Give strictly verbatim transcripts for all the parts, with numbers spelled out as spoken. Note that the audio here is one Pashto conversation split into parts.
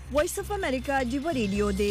وایس اف امریکا ډیو ریډیو دی.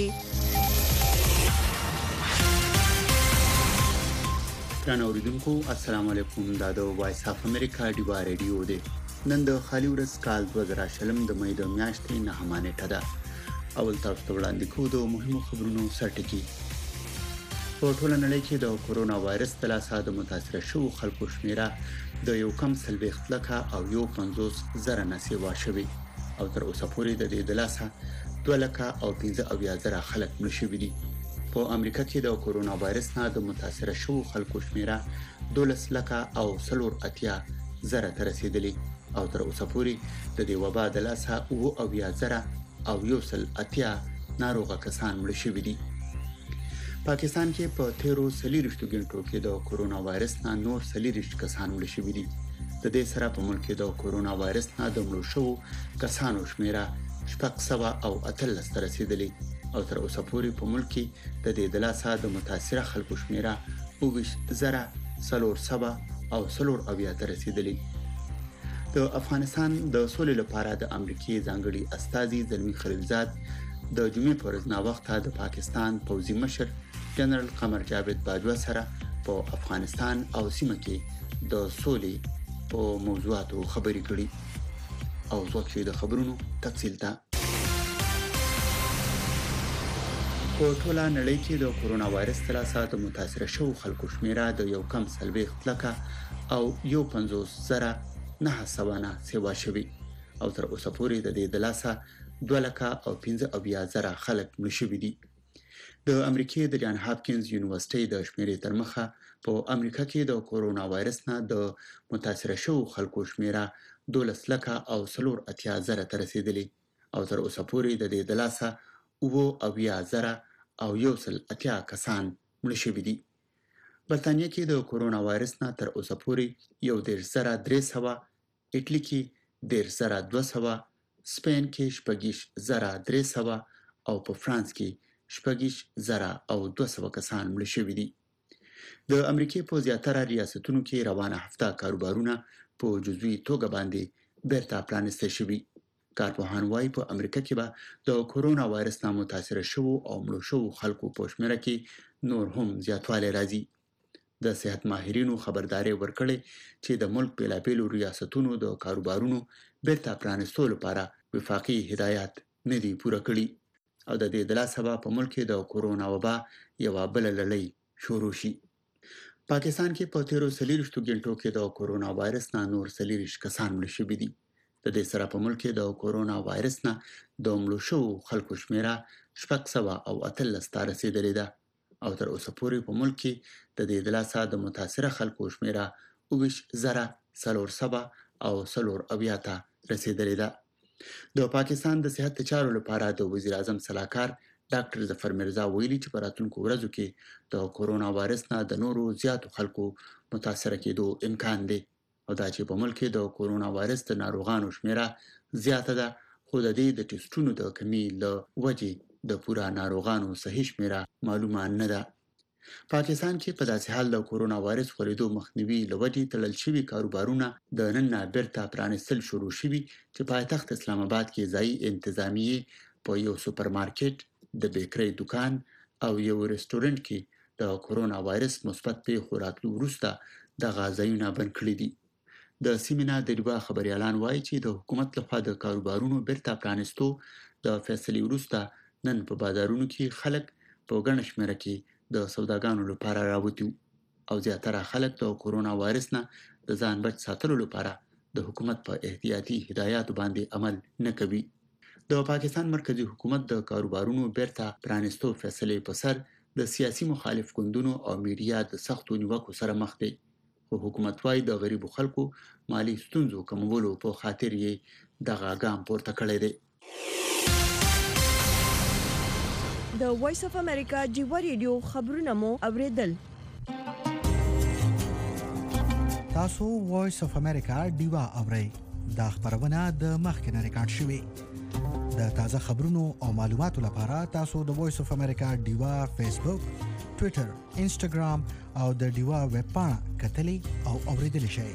ګران اوریدونکو السلام علیکم. دا د وایس اف امریکا ډیو ریډیو دی. نن د خالي ورځ کال دوه زره شلم د مې د میاشتې نهمه نیټه ده. اول تاسو ته وړاندې کوو د مهمو خبرونو سرټکی. په ټوله نړۍ کې د کورونا وایرس د لاسه د متاثر شوو خلکو شمیره د یو کم څلوېښت لکه او یو پنځوس زره نه سیوا شوي او تر اوسه پورې د دې د لاسه دوه لکه او پنځه اویا زره خلک مړه شوي دي. په امریکا کې د کورونا وایرس نه د متاثر شوو خلکو شمیره دولس لکه او څلور اتیا زره ته رسیدلې او تر اوسه پورې د دې وبا د لاسه اوه اویا زره او یو سل اتیا ناروغه کسان مړه شوي دي. پاکستان کې په تیرو سلیریشتو ګنټو کې د کورونا وایرس نه نور سلیریشت کسان مړه شوي دي. د دې سره په ملک کې د کورونا وایرس نه د مړو شوو کسانو شمیره شپږ سوه او اتلس ته رسیدلې او تر اوسه پورې په ملک کې د دې د لاسه د متاثره خلکو شمیره اوه ویشت زره څلور سوه او څلور اویا ته رسیدلې. د افغانستان د سولې لپاره د امریکای ځانګړي استازي زلمی خلیلزاد د جمعې پر ورځ نا وخته د پاکستان پوځي مشر جنرال قمر جاوید باجوا سره په افغانستان او سیمه کې د سولې په موضوعاتو خبرې کړې او ځکه د خبرونو تفصیل ته په ټوله نړۍ کې د کورونا وایرس تلاسه د متاثر شوو خلکو شمیره د یو کم څلوېښت لکه او یو پنځوس زره نه سوه نه سیوا شوي او تر اوسه پورې د دې د لاسه دوه لکه او پنځه اویا زره خلک مړه شوي دي. د امریکای د جان هاپکینز یونیورسيټي د شمیرې تر مخه په امریکا کې د کورونا وایرس نه د متاثر شوو خلکو شمیره دولس لکه او څلور اتیا زره ته رسیدلې او تر اوسه پورې د دې د لاسه اوه اویا زره او یو سل اتیا کسان مړه شوي دي. برتانیې کې د کورونا وایرس نه تر اوسه پورې یو دېرش زره درې سوه، اټلی کې دېرش زره دوه سوه، سپین کې شپږیش زره درې سوه او په فرانس کې شپږیش زره او دوه سوه کسان مړه شوي دي. د امریکای په زیاتره ریاستونو کې روانه هفته کاروبارونه په جزوي توګه باندې بیرته پرانیستل شوي. کارپوهان وايي په امریکا کې به د کورونا وایرس نه متاثر شوو او مړو شوو خلکو په شمیره کې نور هم زیاتوالی راځي. د صحت ماهرینو خبرداري ورکړې چې د ملک بیلابیلو ریاستونو د کاروبارونو بیرته پرانیستو لپاره وفاقي هدایات نه دي پوره کړي او د دې د لاسه به په ملک کې د کورونا وبا یوه بله لړۍ شروع شي. پاکستان کې په تیرو څلېرویشتو ګنټو کې د کورونا وایرس نه نور څلېرویشت کسان مړه شوي دي. د دې سره په ملک کې د کورونا وایرس نه د مړو شوو خلکو شمیره شپږ سوه او اتلس ته رسیدلې ده او تر اوسه پورې په ملک کې د دې د لاسه د متاثره خلکو شمیره اوه ویشت زره څلور سوه او څلور اویا ته رسیدلې ده. د پاکستان د صحت چارو لپاره د وزیر اعظم صلاحکار ډاکټر ظفر مرزا ویلي چې په راتلونکو ورځو کې د کورونا وایرس نه د نورو زیاتو خلکو متاثره کېدو امکان دی او دا چې په ملک کې د کورونا وایرس د ناروغانو شمیره زیاته ده خو د دې د ټیسټونو د کمی له وجې د پوره ناروغانو صحیح شمیره معلومه نه ده. پاکستان کې په داسې حال د کورونا وایرس خورېدو مخنیوي له وجې تړل شوي کاروبارونه د نن نه بیرته پرانیستل شروع شوي چې پایتخت اسلام آباد کې ځایي انتظامیې په یو سوپر مارکیټ، د بیکرۍ دکان او یو رستورانت کې د کورونا وایرس مثبت پیښو راتلو وروسته دغه ځایونه بند کړي دي. د سیمې نه د ډیوا خبریالان وایي چې د حکومت لخوا د کاروبارونو بیرته پرانیستو د فیصلې وروسته نن په بازارونو کې خلک په ګڼه شمېره کې د سوداګانو لپاره راوتي او زیاتره خلک د کورونا وایرس نه د ځان بچ ساتلو لپاره د حکومت په احتیاطي هدایاتو باندې عمل نه کوي. د پاکستان مرکزی حکومت د کاروبارونو بیرته پرانیستو فیصلې په سر د سیاسي مخالف ګوندونو او میډیا د سختو نیوکو سره مخ دی خو حکومت وايي د غریبو خلکو مالی ستونزو کمولو په خاطر یې دغه ګام پورته کړی دی. د وایس اف امریکا ډیو ریډیو خبرونه مو اوریدل. تاسو وایس اف امریکا ډیو اورئ. دا خبرونه د مخکنه ریکارډ شوې. د تازه خبرونو او معلوماتو لپاره تاسو د وایس اف امریکا ډیو فیسبوک، ټوئیټر، انسټاګرام او د ډیو ویب پاڼه کتلې او اوریدل شئ.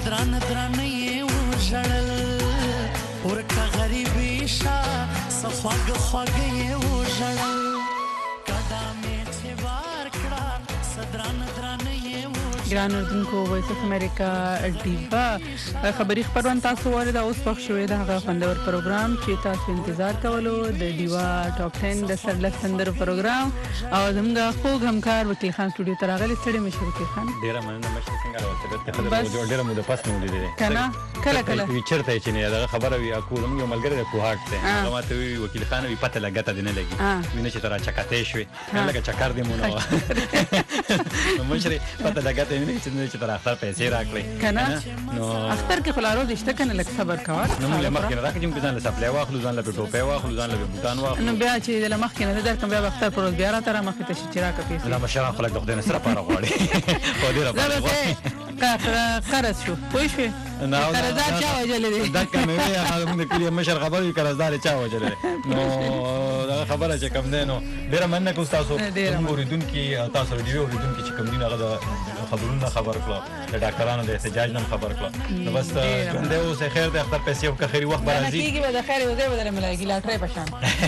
صدران درانه یې وژړل ورکه غریبي شه څه خواږه خواږه یې وژړل کډه مې چې بار کړه صدران درانه یې وژړل ګران اردوونکو وایس اف امریکا ډیوا خبري خبرونه تاسو ورته اوس پخ شوې ده هغه خوندور پروګرام چې تاسو انتظار کولو د ډیوا ټاپ ټن د سرلسندر پروګرام او زموږ خوږ همکار وکیل خان سټوډیو ته راغلی ستړي مشه وکیل خان ډیره مننه مشه څنګه راوته ته خبره جوړ ډیره مو د پاس نه ولیدې کنه کله کله وی چرته چې نه دا خبره وی اكو موږ یو ملګری د کوهاټ ته هغه ماته وی وکیل خان وی پته لګته دینه لګي وینې چې ترا چکاته شوي لکه چکر دی مونږ نو مشري پته لګته وینې چې ترا اختر پیسې راکړي کنه نو اختر کې خلارو دشته کنه لک صبر کاوه نو موږ مخکې راکې چې ځان له سپلای واخلو ځان له ټوپه واخلو ځان له بوتان واخلو نو بیا چې د مخکې نه درکم بیا اختر پر بیا را تر مخې ته چې راکې پیسې لا مشران خلک د خدای نه سره پاره غواړي خو دې را پاره غواړي قرض شو پوه شو قرضدار چا وجلې دي دا کومه وی هغه موږ کلی مشر خبرې قرضدار چا وجلې نو دا خبره چې کوم دی نو ډیره مننه کوم تاسو موږ اوریدونکو تاسو دی اوریدونکو چې کوم دی هغه د خبرونه خبر کړو د ډاکټرانو د احتجاج نن خبر کړو نو بس ژوند اوس خیر د اختر پیسې او خیری وخت راځي کیږي به د خیر وځي بدل ملایګی لاټري پشان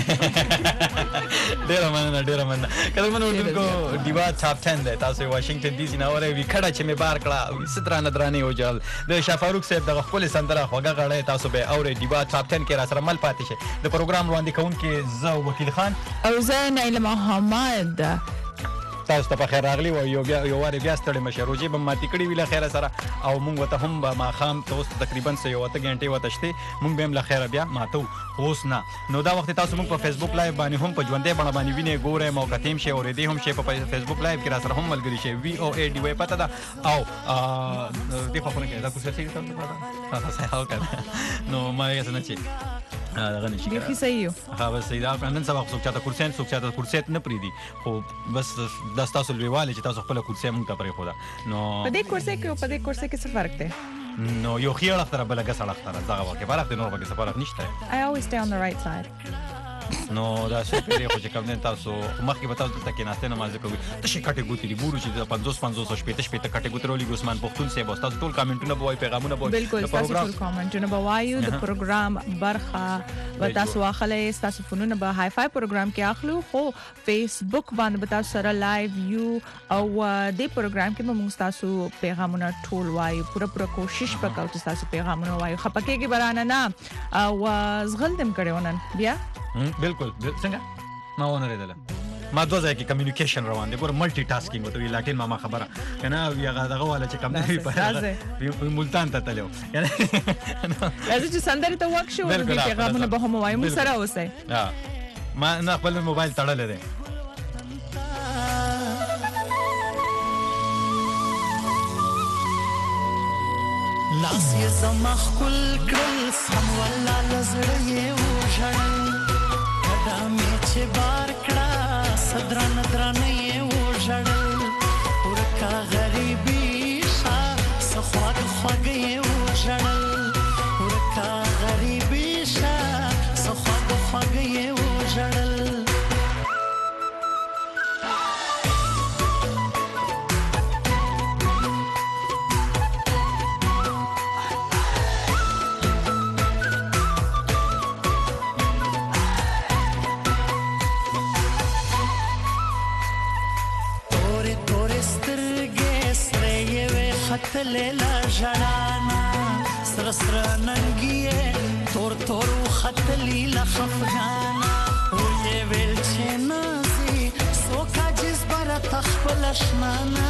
ډیره مننه ډیره مننه کله مونږ اوریدونکو ډیوا ټاپ ټن د تاسو واشنگټن ډي سي نه اوري وی کړه چې مې بار کړه سترانه درانه وجل د شفاروق صاحب دغه خپل سندره خوګه غړې تاسو به اوري ډیوا ټاپ ټن کې را سره مل پاتې شي د پروګرام وړاندې کوونکې زه وکیل خان او زه نایله محمد تاسو ته په خیر راغلی و یو بیا یو واره بیا ستړي مشروجي به ماتې کړی ویله خیر سره او مونږ ته هم به ما خام تاسو تقریبا سه یو ته غنټه وته شته مونږ به هم له خیر بیا ماتو اوس نه نو دا وخت تاسو مونږ په فیسبوک لایو باندې هم په ژوندې باندې باندې ویني ګوره موقع تیم شي اور دې هم شي په فیسبوک لایو کې را سره هم ملګری شي وی او ای ډی وای پته دا او دې په خونه کې دا کوڅه سي تاسو پته ها ها کنه نو ما یې څنګه چې هغه نشي به کی صحیح هغه سیدا نن سبا څوک چاته کورسین څوک چاته کورسیت نه پریدي خو بس د تاسو لویواله چې تاسو خپل کورسې مونږ ته پرې خو دا نو په دې کورسې کې په دې کورسې کې څه فرق دی نو یو خیال اختر بل غس اختر دغه وکه فرق دی نور وکه څه فرق نشته I always stay on the right side نو دا څه پیری خو چې کوم نه تاسو مخکې به تاسو ته کې ناشته نماز کوي ته شي کټه ګوتی دی ګورو چې پنځوس پنځوس شپږ شپږ کټه ګوترولي ګوسمان پختون سه بس تاسو ټول کمنټونه بوای پیغامونه بوای بالکل تاسو ټول کمنټونه بوای د پروګرام برخه و تاسو واخلې تاسو فونونه به هاي فاي پروګرام کې اخلو خو فیسبوک باندې به تاسو سره لایو یو او د پروګرام کې به موږ تاسو پیغامونه ټول وایو پوره پوره کوشش وکړو چې تاسو پیغامونه وایو خپکه کې برانه نه او زغلدم کړو نن بیا بالکل څنګه ما ونه ریدل ما دوه ځای کې کمیونیکیشن روان دي ګور ملټي ټاسکینګ وته وی لاټین ما خبره کنه یو هغه والا چې کم نه په ملتان ته تلو یعنی لازم چې سندره ته وښه او پیغامونه به هم وایو مو سره اوسه ما نه خپل موبایل تړلې ده لاس یې زما خپل کړل سم ولا لزړه یې وژړل کډه مې چې بار کړه صدران درانه یې وژړل ورکه غریبي شه څه خواږه خواږه یې وژړل ورکه غریبي شه څه خواږه خواږه یې وژړل خطلیلا جړانا سر سر ننګي تور تور خطلیلا خفغانا وې ویل چې نازي سوکا جس بر تخپل شمانا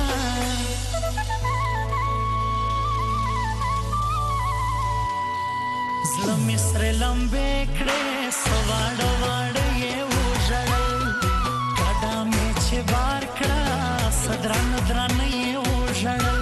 زلم سر لمبه کړه سواړ واړ یې وژړل کډا مې چې بار کړه صدران دران یې وژړل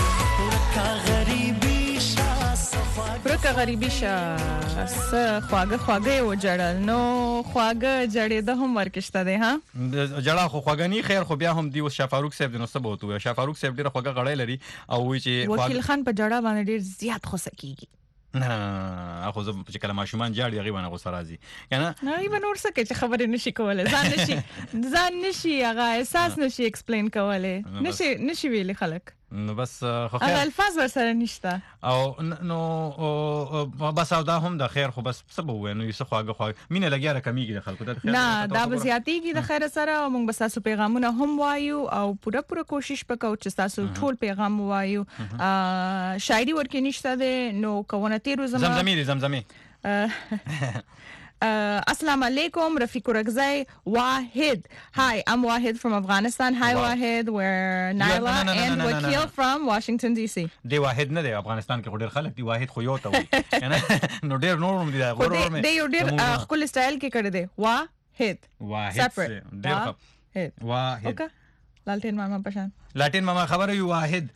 پرکه غریبی شه خواږه خواږه و جړل نو خواږه جړې د هم ورکشته ده ها جړه خو خواږه نه خیر خو بیا هم دی شفاروق صاحب د نو څه بوته شفاروق صاحب ډیره خواږه غړې لري او وی چې وکیل خان په جړه باندې ډیر زیات خوسه کیږي نه نه نه اخو زه چې کله ماشومان جاړي هغه باندې غوسه راځي کنه نه ایبن ورسه کې چې خبرې نشي کوله ځان نشي ځان نشي هغه احساس نشي ایکسپلین کوله نشي نشي ویلي خلک نو بس خو هغه خیر الفاظ ورسره نشته او نو بس او دا هم د خیر خو بس څه به وایو نو یې څه خواږه خواږه مینه لګیا را کمیږي د خلکو د خیر نه دا به زیاتېږي د خیر سره او موږ به تاسو پیغامونه هم وایو او پوره پوره کوشش وکړو چې تاسو ټول پیغام وایو شاعري ورکې نشته ده نو کوونه تیرو زما زمزمي زمزمي Uh, Assalamu alaikum, Rafiq Urakzai, Wahid. Hi, I'm Wahid from Afghanistan. Hi, wow. Wahid. We're Naila no, no, no, and no, no, Wakil no, no, no. from Washington, D C. دی واحد نه دی افغانستان کې ډېر خلک دی واحد خو یو ته وي نو ډېر نور هم دي دا غوړور مې دی یو ډېر خپل سټایل کې کړی دی واحد واحد ډېر ښه واحد اوکے لالټین ماما پشان لالټین ماما خبره یو واحد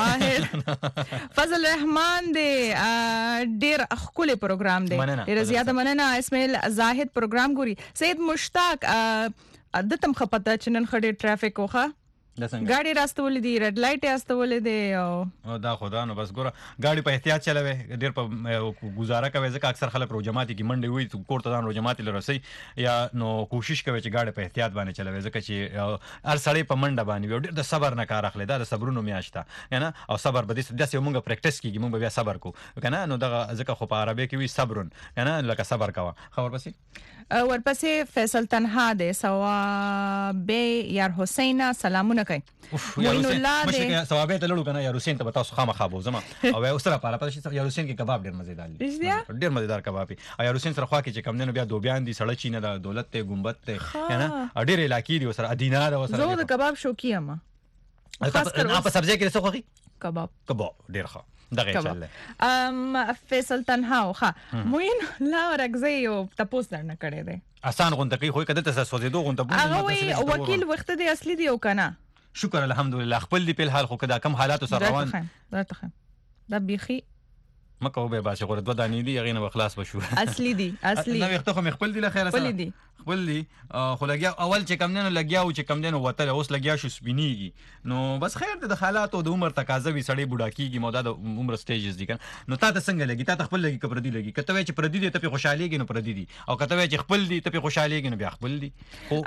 واحد فضل رحمان دی ډیر خپل پروګرام دی ډیر زیاته مننه اسماعیل زاهد پروګرام ګوري سید مشتاق د تم خپته چنن خډه ټرافیک وخه ګاډي راستولې دي ریډ لایټ راستولې دي او دا خدا نو بس ګوره ګاډي په احتیاط چلوي ډیر په گزاره کوي ځکه اکثر خلک روجماتي کې منډي وي کوړه ځان روجماتي لرسي یا نو کوشش کوي چې ګاډي په احتیاط باندې چلوي ځکه چې هر سړی په منډه باندې ډیر د صبر نه کار اخلي دا د صبرونو میاشته یعنی او صبر به دې داسې موږ پریکټیس کیږي موږ بیا صبر کو کنه نو دا ځکه خو په عربي کې وي صبرون یعنی لکه صبر کوا خبر پسې ورپسې فیصل تنها دی ثوابه یار حسین سلامونه کوي موین الله دی ثوابه ته لړو کنه یار حسین ته تاسو خامخا بو زما او اوسره پاره پاره چې یار حسین کې کباب ډیر مزیدار دي ډیر مزیدار کباب او یار حسین سره خوا کې چې کم نه بیا دوبیان دي سړی چینه د دولت ته ګمبد ته کنه ډیر علاقې دي وسره ادینار وسره زه د کباب شوقي یم خاص کر په سبزی کې څه خوخي کباب کباب ډیر ښه دغه چل ام فیصل تنها خو موین لا ورغزي او تاسو درنه کړی دی آسان غونډه کوي خو کده ته سوزیدو غونډه هغه وکیل وخت دی اصلي دی او کنه شکر الحمدلله خپل دی په حال خو کدا کم حالات سره روان درته دا بيخي مکه وبه باشه غره دوه دانې دي غینه بخلاص بشو اصلي دي اصلي نو وخت خو خپل دی له خیره خپل دی خپل دی خو لګیا اول چې کم نه لګیاو چې کم نه وته اوس لګیا شو سپینیږي نو بس خیر د حالات او د عمر تقاضا وی سړی بوډا کیږي مودا د عمر سټیجز دي کنه نو تا ته څنګه لګی تا ته خپل لګی کپر دی لګی کته چې پر دی ته په خوشاليږي نو پر دی او کته چې خپل دی ته په خوشاليږي نو بیا خپل دی خو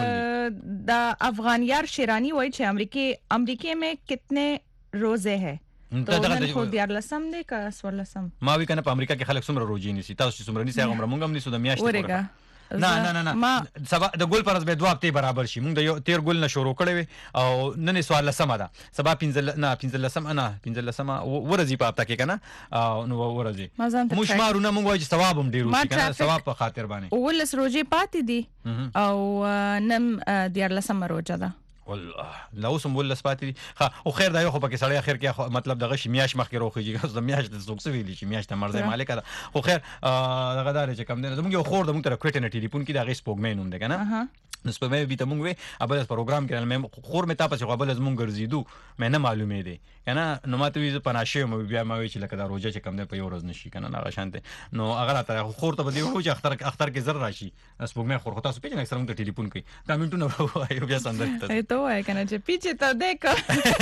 د افغانیار شیرانی وای چې امریکای امریکای میں کتنے روزے ہیں تو نن خو دیار لسم دی کا سور لسم ما وی کنه په امریکا کې خلک څومره روزي نيسي تاسو چې څومره نيسي هغه مونږ هم نيسو د میاشتې نه نه نه نه سبا د ګول پرز به دوه هفته برابر شي مونږ د یو تیر ګول نه شروع کړو او نن سوال لسم ده سبا پنځل نه پنځل لسم نه پنځل لسم ورځي په هفته کې کنه او نو ورځي مش مارونه مونږ وایي ثواب هم ډیر وي کنه ثواب په خاطر باندې ولس روزي پاتې دي او نم دیار لسم روزه ده والله لو سم ول سپاتي ها او خیر دا یو خو پکې سړی اخر کې مطلب دغه شمیاش مخکې روخیږي د میاش د سوکس ویلی چې میاش ته مرزه مالک ده خو خیر دغه دار چې کم نه زموږ یو خور د موږ تر کوټه نه ټلیفون کې دا غي سپوږمې نوم ده کنه نو سپوږمې به ته موږ وې ابل پروګرام کې مې خور مې تاسو خو ابل زموږ ګرځیدو مې نه معلومې دي کنه نو ماته وی پناشه مې بیا ما وی چې لکه دا روزه چې کم نه په یو ورځ نشي کنه هغه شانته نو هغه تر خور ته بدی وو چې اختر اختر کې زر راشي سپوږمې خور خو تاسو پیژنې اکثر موږ ټلیفون کوي دا منټونه وایو بیا سندرته ته وای کنه چې piche to deco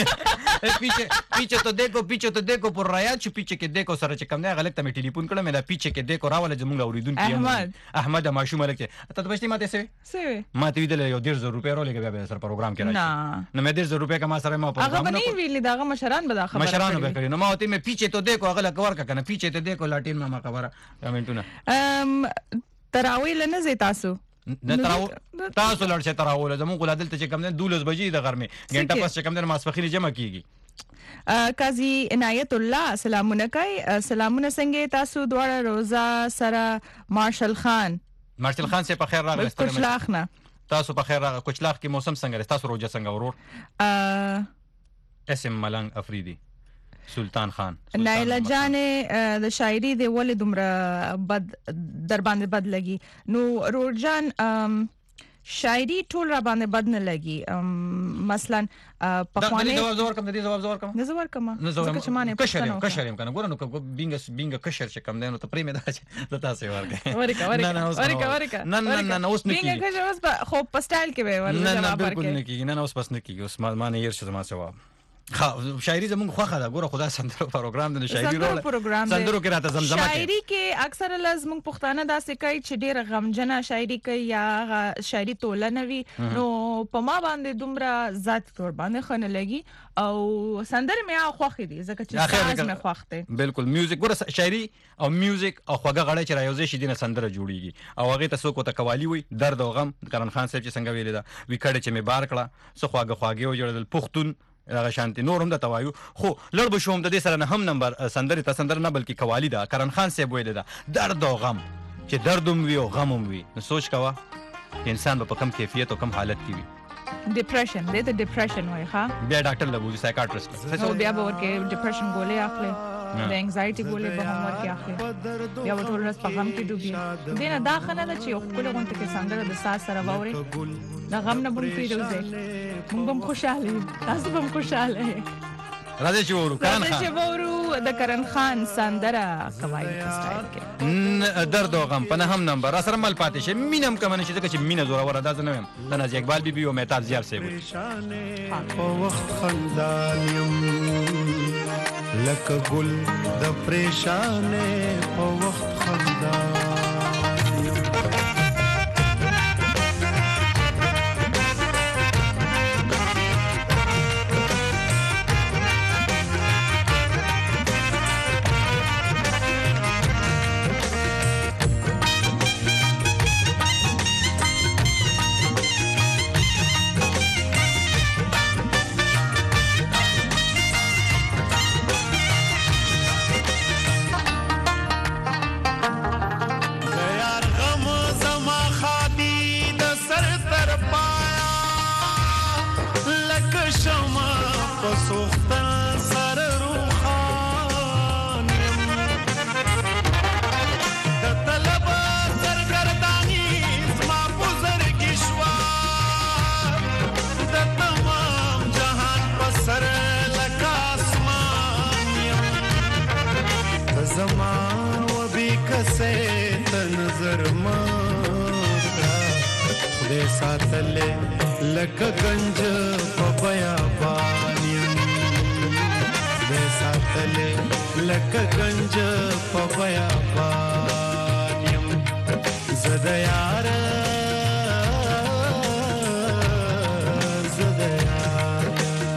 piche piche to deco piche to deco por rayacho piche کې deco سره چې کم نه غلط ته مې ټلیفون کړم دا piche کې deco راول زموږ اوریدونکو احمد احمد ماشوم لکه ته ته پښتې ماته سوي سوي ماته ویل یو ډیر زر روپیا رولې بیا سره پروګرام کې راشي نو مې ډیر زر روپیا کما سره ما پروګرام هغه نه ویل داغه مشران به دا خبره مشران به کړی نو ما ته مې piche to deco هغه لکه ورکا کنه piche to deco لاټین ما خبره کمنټونه ام تراویل نه زی تاسو نه تراو تاسو لړ شه تراول زموږ ولادل ته چې کم نه دولس بجې د غرمه غنټه پس چې کم نه ماسپخینی جمع کیږي قاضي عنایت الله سلامونه کوي سلامونه څنګه تاسو دواړه روزا سره مارشل خان مارشل خان سه په خیر راغلی کچلاخ نه تاسو په خیر راغلی کچلاخ کې موسم څنګه تاسو روزه څنګه ورور اسم ملنګ افریدي سلطان خان نایلا جان د شاعری دی ولې دومره بد در باندې بد لګي نو رورجان شاعری ټول را باندې بد نه لګي مثلا پخوانی جواب زور کم دي جواب زور کم نه زور کم ځکه چې مانه کشر کشر کنه ګورنو بینګ بینګ کشر چې کم دینو ته پریمه دا چې تاسو ورګه ورکا ورکا ورکا نه نه نه نه اوس نه بینګ کشر اوس خو په سټایل کې به ورته نه نه بالکل نه کیږي نه اوس پس نه کیږي اوس مانه ير څه ما جواب ها شاعري زموږ خوخه ده ګوره خدا سندرو پروګرام د شاعري سندرو رول پروګرام دی. سندرو کې راته زمزمه کوي. شاعري کې اکثر لازم پښتانه داسې کوي چې ډېر غمجنه شاعري کوي یا غ- شاعري ټولنه وي نو په ما باندې دومره ذات تور باندې خنه لګي او سندره مې خوخه دي ځکه چې اخر ساز مې خوښ دی. بالکل میوزیک ګوره شاعري او میوزیک او خوږه غړې چې رايوځي شي دینه سندره جوړیږي او هغه تاسو کو ته قوالی وي درد او غم کرن خان صاحب چې څنګه ویل دا وکړه چې مې بار کړه سو خواږه خواږه او جوړل پښتون هغه شانتي نور هم د توایو خو لړ به شوم د دې سره نه هم نمبر سندره ته سندره نه بلکې قوالی دا کرن خان صاحب ویل دا درد او غم چې درد هم وي او غم هم وي نو سوچ کوا چې انسان په کم کیفیت او کم حالت کې وي. ډیپریشن دې ته ډیپریشن وایي ښا بیا ډاکټر لبوزي سایکاټریست نو بیا به ورکه ډیپریشن ګولې اخلي د انزایټي ګولې به هم ورکه اخلي بیا ټول ورځ په غم کې ډوبي دینه دا خنه ده چې یو خپل غونټه کې سندره د ساز سره ووري دا غم نه بم پیروزه موږ هم خوشاله یو تاسو هم خوشاله راځي چې ورو کرن راځي چې خان ورو د کرن خان سندره قواعد سټایل کې ن- درد او غم په نه هم نمبر را سره مل پاتې شي مینم کوم نه شي ځکه چې مینه زوره ور انداز نه ویم د نازي اقبال بیبي او مهتاب زیار صاحب په وخت خندان یم لکه ګل د پریشانې په وخت خندان لکه گنج په بیابان یم دې ساتلې لکه گنج په بیابان یم زه د یار زه د یار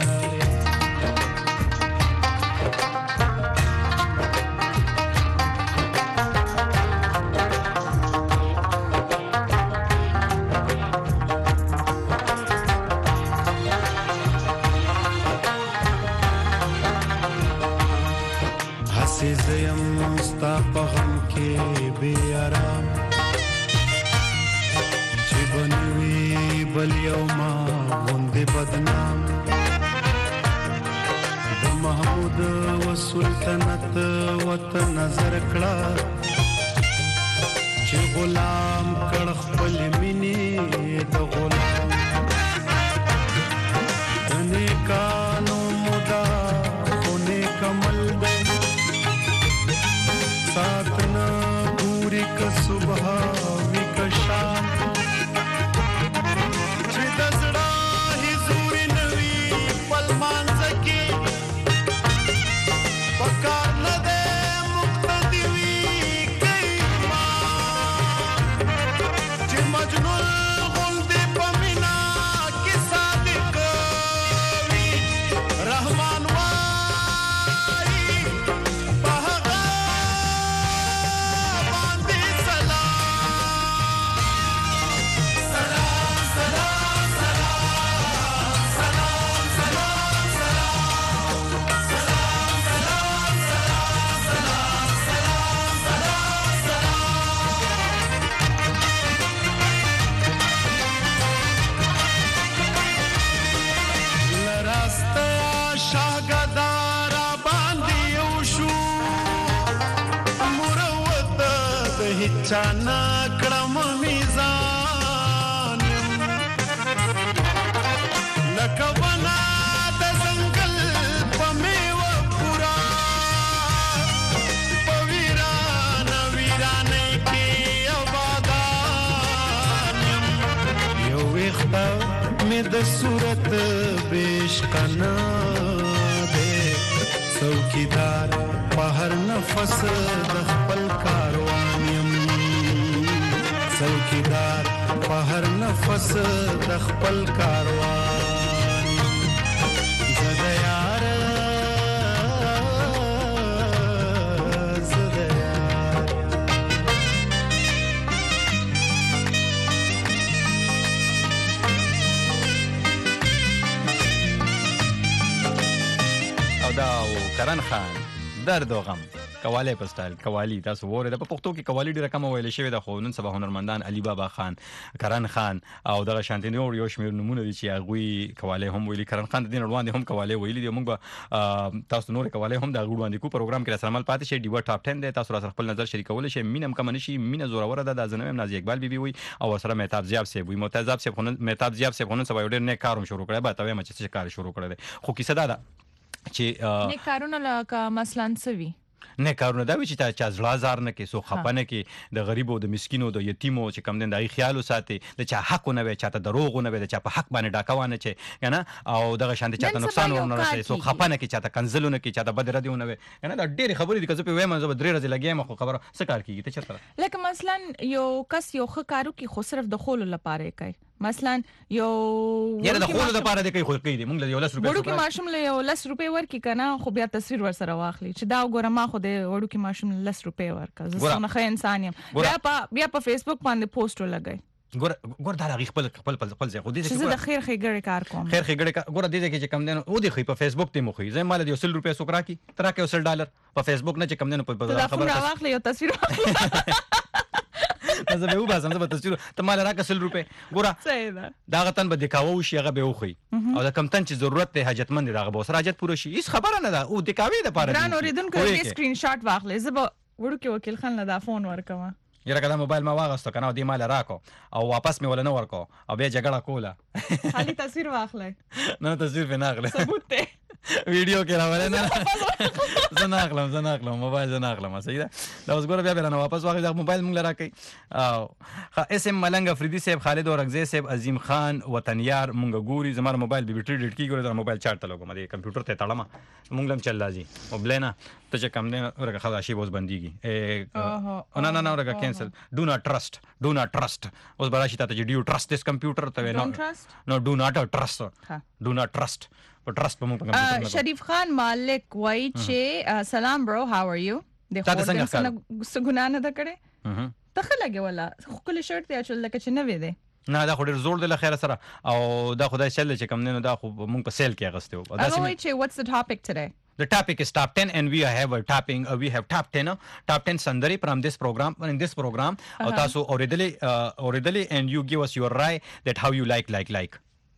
زیم ستا په غم کې بې آرام چې بنوي بل یو ما غوندې بدنام د محمود و سلطنت وته نظر کړه چې غلام کړ خپل مینې د غلام د نیکانو مودا خو نیک عمل دی ساتنا پوری کا صبح وی کا شام چې دزړه حضور نوی پلمان زکی پکار نه ده مقتدی وی کای ما چې مجنون غوندې پمینا کې صادق وی رحمان چانا کړم میزان لکه ونا د ځنګل په میوه پورا په ویران ویرانې کې آبادان یو وخت مې د صورت بیش کنا څوکیدار په هر نفس د خپل کاروان یم څوکیدار په هر نفس د خپل کاروان زه د یار زه د یار او دا کرن خان درد و غم قوالی په سټایل قوالی تاسو وره د پښتو کې قوالی ډیره کم ویل شوی د خو نن سبا هنرمندان علي بابا خان کرن خان او دغه شانتي نور یو شمیر نمونه دي چې هغه قوالی هم ویلي کرن خان د دین وړاندې هم قوالی ویلي دي موږ تاسو نور قوالی هم د وړاندې کو پروګرام کې سره مل پاتې شي ډیو ټاپ ټن دی تاسو سره خپل نظر شریکول شي مینم کم نشي مینه زوره وره د ازنه نازي اقبال بیبي وي او سره مهتاب زیاب سی وي مهتاب زیاب سی خو مهتاب زیاب سی خو نن سبا ډیر نه کاروم شروع کړی به ته مچ څه کار شروع کړی خو کیسه دا چې نه کارونه لکه مثلا سوي نه کارونه دا وی چې چا ځړه زار نه کې سو خپنه کې د غریبو د مسکینو د یتیمو چې کم دین دای خیال وساتي د چا حق نه وي چاته دروغ نه وي د چا په حق باندې ډاکوانه چې کنه او دغه شانتي چاته نقصان ورنه رسي سو خپنه کې چاته کنزلونه کې چاته بدر دیونه وي کنه دا ډېری خبرې دي که زه په وایم زه درې ورځې لګیم خو خبره څه کار کیږي ته چرته لکه مثلا یو کس یو خکارو کې خو صرف د خولو لپاره کوي مثلا یو یره د خولو لپاره د کوي خو کوي موږ له یو لس روپیا وړو کې ماشوم له یو لس روپیا ورکی کنه خو بیا تصویر ور سره واخلي چې دا وګوره ما خو د وړو کې ماشوم لس روپیا ورکا زه څنګه ښه انسان یم بیا په بیا په فیسبوک باندې پوسټ ولګای ګور ګور دا غي خپل خپل خپل ځای خو دې چې زه د خیر خیګړې کار کوم خیر خیګړې ګور دې کې چې کم دین او دې خې په فیسبوک ته مخې زه مال دې سل روپیا سوکرا کی ترا کې سل ډالر په فیسبوک نه چې کم دین په خبره واخلې یو تصویر زه به وباسم زه به تصویر ته مال راکه سل روپیا ګوره صحیح ده دا غتن به دکاوو شي هغه به وخی او دا کم تن چې ضرورت ته حاجتمند دغه به سره حاجت پوره شي هیڅ خبره نه ده او دکاوي د پاره ګران اوریدونکو دې سکرین شاټ واخلې زه به وړو کې وکیل خان له دا فون ورکوم یره کدا موبایل ما واغستو کنه او دی مال راکو او واپس می ول نه ورکو او بیا جګړه کوله خالي تصویر واخلې نه تصویر په ناغله ثبوت ته ویډیو کې راوړل نه زه نه اخلم زه نه اخلم موبایل زه نه اخلم صحیح ده دا اوس ګوره بیا بیا نه واپس واخلې دا موبایل مونږ لراکې او اس ام ملنګ افریدي صاحب خالد اورنګزی صاحب عظیم خان وطنیار مونږ ګوري زموږ موبایل به بیټری ډیټ کی ګوره دا موبایل چارج ته لګوم دې کمپیوټر ته تړم مونږ لم چل لازم او بلینا ته چې کم نه ورګه خلاصي بوز بنديږي نه نه نه ورګه کینسل ډو ناٹ ټرست ډو ناٹ ټرست اوس براشي ته چې ډیو ټرست دس کمپیوټر ته نو نو ډو ناٹ ټرست ډو ناٹ ټرست په ټرست په موږ په کمپیوټر شریف خان مالک وای چې سلام برو هاو ار یو د خو څنګه څنګه نه ده کړې ته خلګه ولا خو کله شرط یا چې لکه چې نه وې ده نه دا خو ډیر زور د خیره سره او دا خدای چل چې کم نه دا خو موږ په سیل کې اغسته و دا وای چې what's the topic today The topic is top ten and we have a topping uh, we have top ten uh, top ten sandari from this program in this program uh-huh. uh, taso already uh, already and you give us your right that how you like like like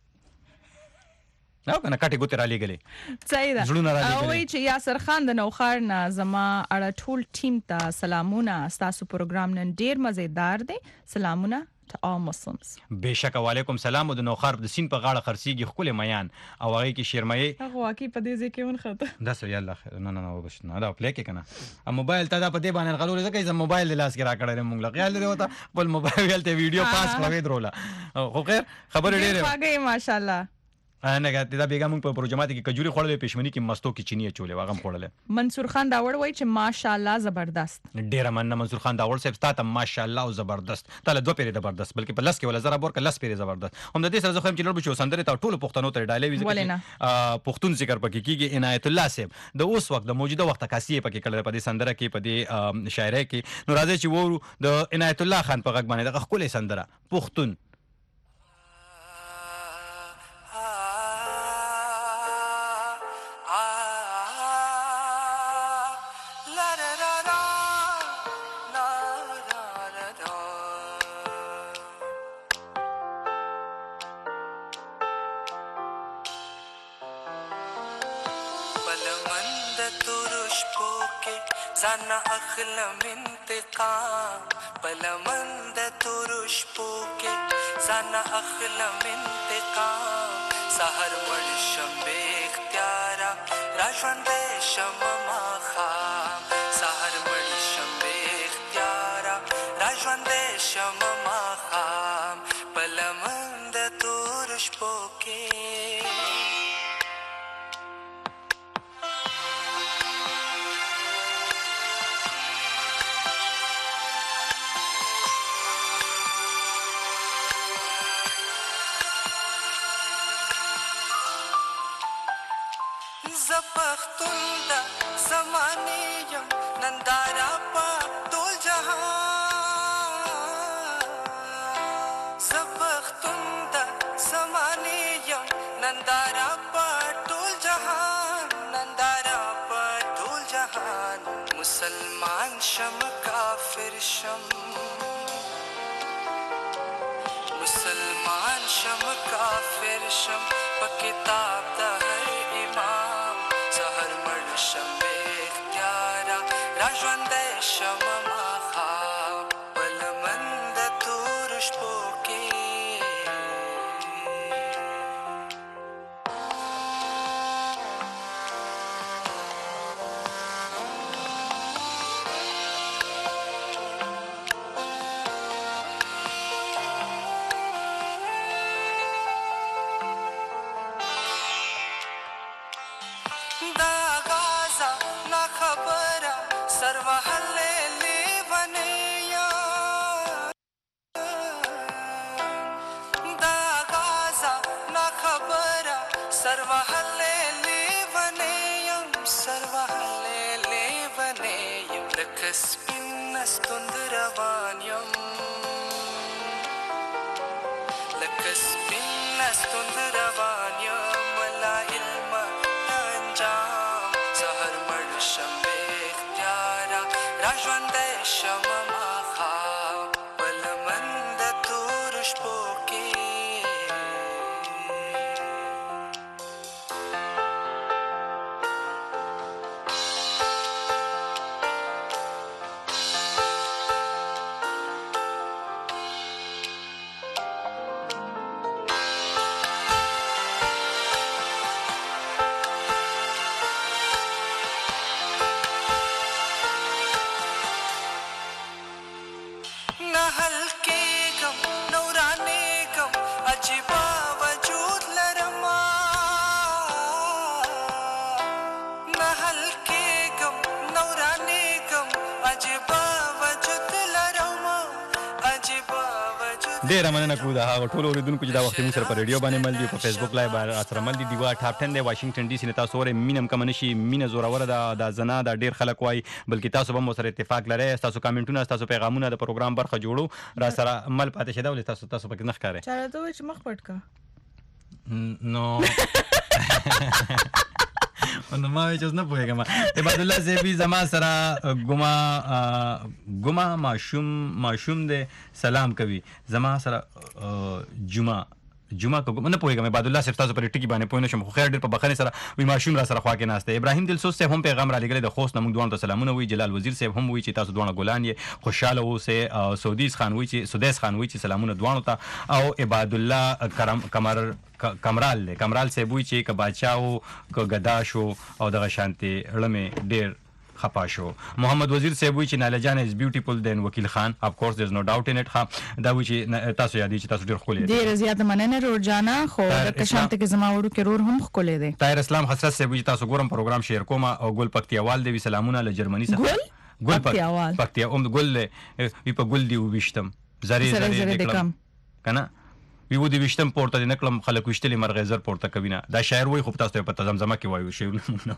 نو کنه کټي ګوتې را لګلې صحیح ده او وی چې یاسر خان د نوخار نه زما اړه ټول ټیم ته سلامونه تاسو پروګرام نن ډیر مزیدار دی سلامونه to all Muslims بهشکه وعلیکم سلام د نوخار د سین په غاړه خرسيږي خپل میان او هغه کې شیرمایي هغه واقعي په دې ځکه ون خطه دا سړي الله خیر نه نه نه وبښ نه دا پلی کې کنه ا موبایل ته دا په دې باندې غلول ځکه چې موبایل د لاس کې را کړل موږ لغیال دی وته بل موبایل ته ویډیو پاس کړو دروله خو خیر خبر ډیره واګي ماشاءالله نه غاټه دا بیګم په پروجمات کې کجوري خورلې پښمنی کې مستو کې چینی چولې واغم خورلې منصور خان داوړ وای چې ماشاءالله زبردست ډیر مننه منصور خان داوړ صاحب ستاسو ماشاءالله او زبردست تعالی دوه پیری زبردست بلکې په لاس کې ولا زرا بور ک لاس پیری زبردست هم د دې سره زه خم چې لور بشو سندره ته ټولو پښتنو ته ډالې وی ځکه پښتون ذکر پکې کیږي عنایت الله صاحب د اوس وخت د موجوده وخت کاسیه پکې کړل په دې سندره کې په دې شاعری کې نو راځي چې وورو د عنایت الله خان په غږ باندې د خپل سندره پښتون زانا اخلم انتقام بلمند ترش پوکے زانا اخلم انتقام سحر مڑ شمبے اختیارا راجوند شم مخام سحر مڑ شمبے اختیارا راجوند شم مخام بلمند ترش پوکے پختون د زمانه یم نندارا په ټول جهان زه پختون د زمانه یم نندارا په ټول جهان نندارا په ټول جهان مسلمان شم کافر شم مسلمان شم کافر شم په کتاب د هر امام سحر مړ شم بے اختیارا را ژوندی شم ماښام په لمن د تورو شپو کې ډیره مننه کوو د هغه ټولو اوریدونکو چې دا وخت موږ سره په ریډیو باندې مل دي په فیسبوک لایو سره مل دي دیوا ټاپ ټن دی واشنگټن ډي سي نه تاسو ورې مینم کم نشي مینه زوروره ده د زنا د ډیر خلک وای بلکې تاسو به مو سره اتفاق لرئ تاسو کامنټونه تاسو پیغامونه د پروګرام برخه جوړو را سره مل پاتې شه دا ولې تاسو تاسو پکې نه ښکارئ چاره ته چې مخ پټ کا نو نو ما وی چې نه پوهېږم عباد الله زیبی زما سره ګما ګما ماشوم ماشوم دې سلام کوي زما سره جمعه جمعه کوم نه پوهېږم عباد الله صرف تاسو پر ټکی باندې پوه نه شم خو خیر ډېر په بخښنې سره وی ماشوم را سره خوا کې ناسته ابراهیم دلسوز صاحب هم پیغام را لګلې د خوست نه موږ دوه ته سلامونه وی جلال وزیر صاحب هم وی چې تاسو دوه ګلان یې خوشاله اوسئ سعودیس خان وی چې سودیس خان وی چې سلامونه دوه ته او عباد الله کرم کمر کمرال له کمرال صاحب وی چې ک بچاو ک غدا شو او دغه شانتي رمه ډېر خپا شو محمد وزیر صاحب وی چې ناله جان از بیوټیفل دین وکیل خان اف کورس دیر از نو ډاوټ ان اٹ ها دا وی چې تاسو یادی چې تاسو ډیر خولې ډیر زیات مننه رور جانا خو د کشانت کې زما وړو کې رور هم خولې دي طاهر اسلام حسرت صاحب وی چې تاسو ګورم پروګرام شیر کوم او ګل پکتیوال دی سلامونه له جرمني څخه ګل ګل پکتیوال پکتیا اوم ګل وی په ګل دی وبشتم زری زری دکم کنه وی و دی وشتم پورته د نکلم خلک وشتلې مرغې زر پورته کوي نه دا شاعر وای خو تاسو په تزمزمه کې وایو شی نه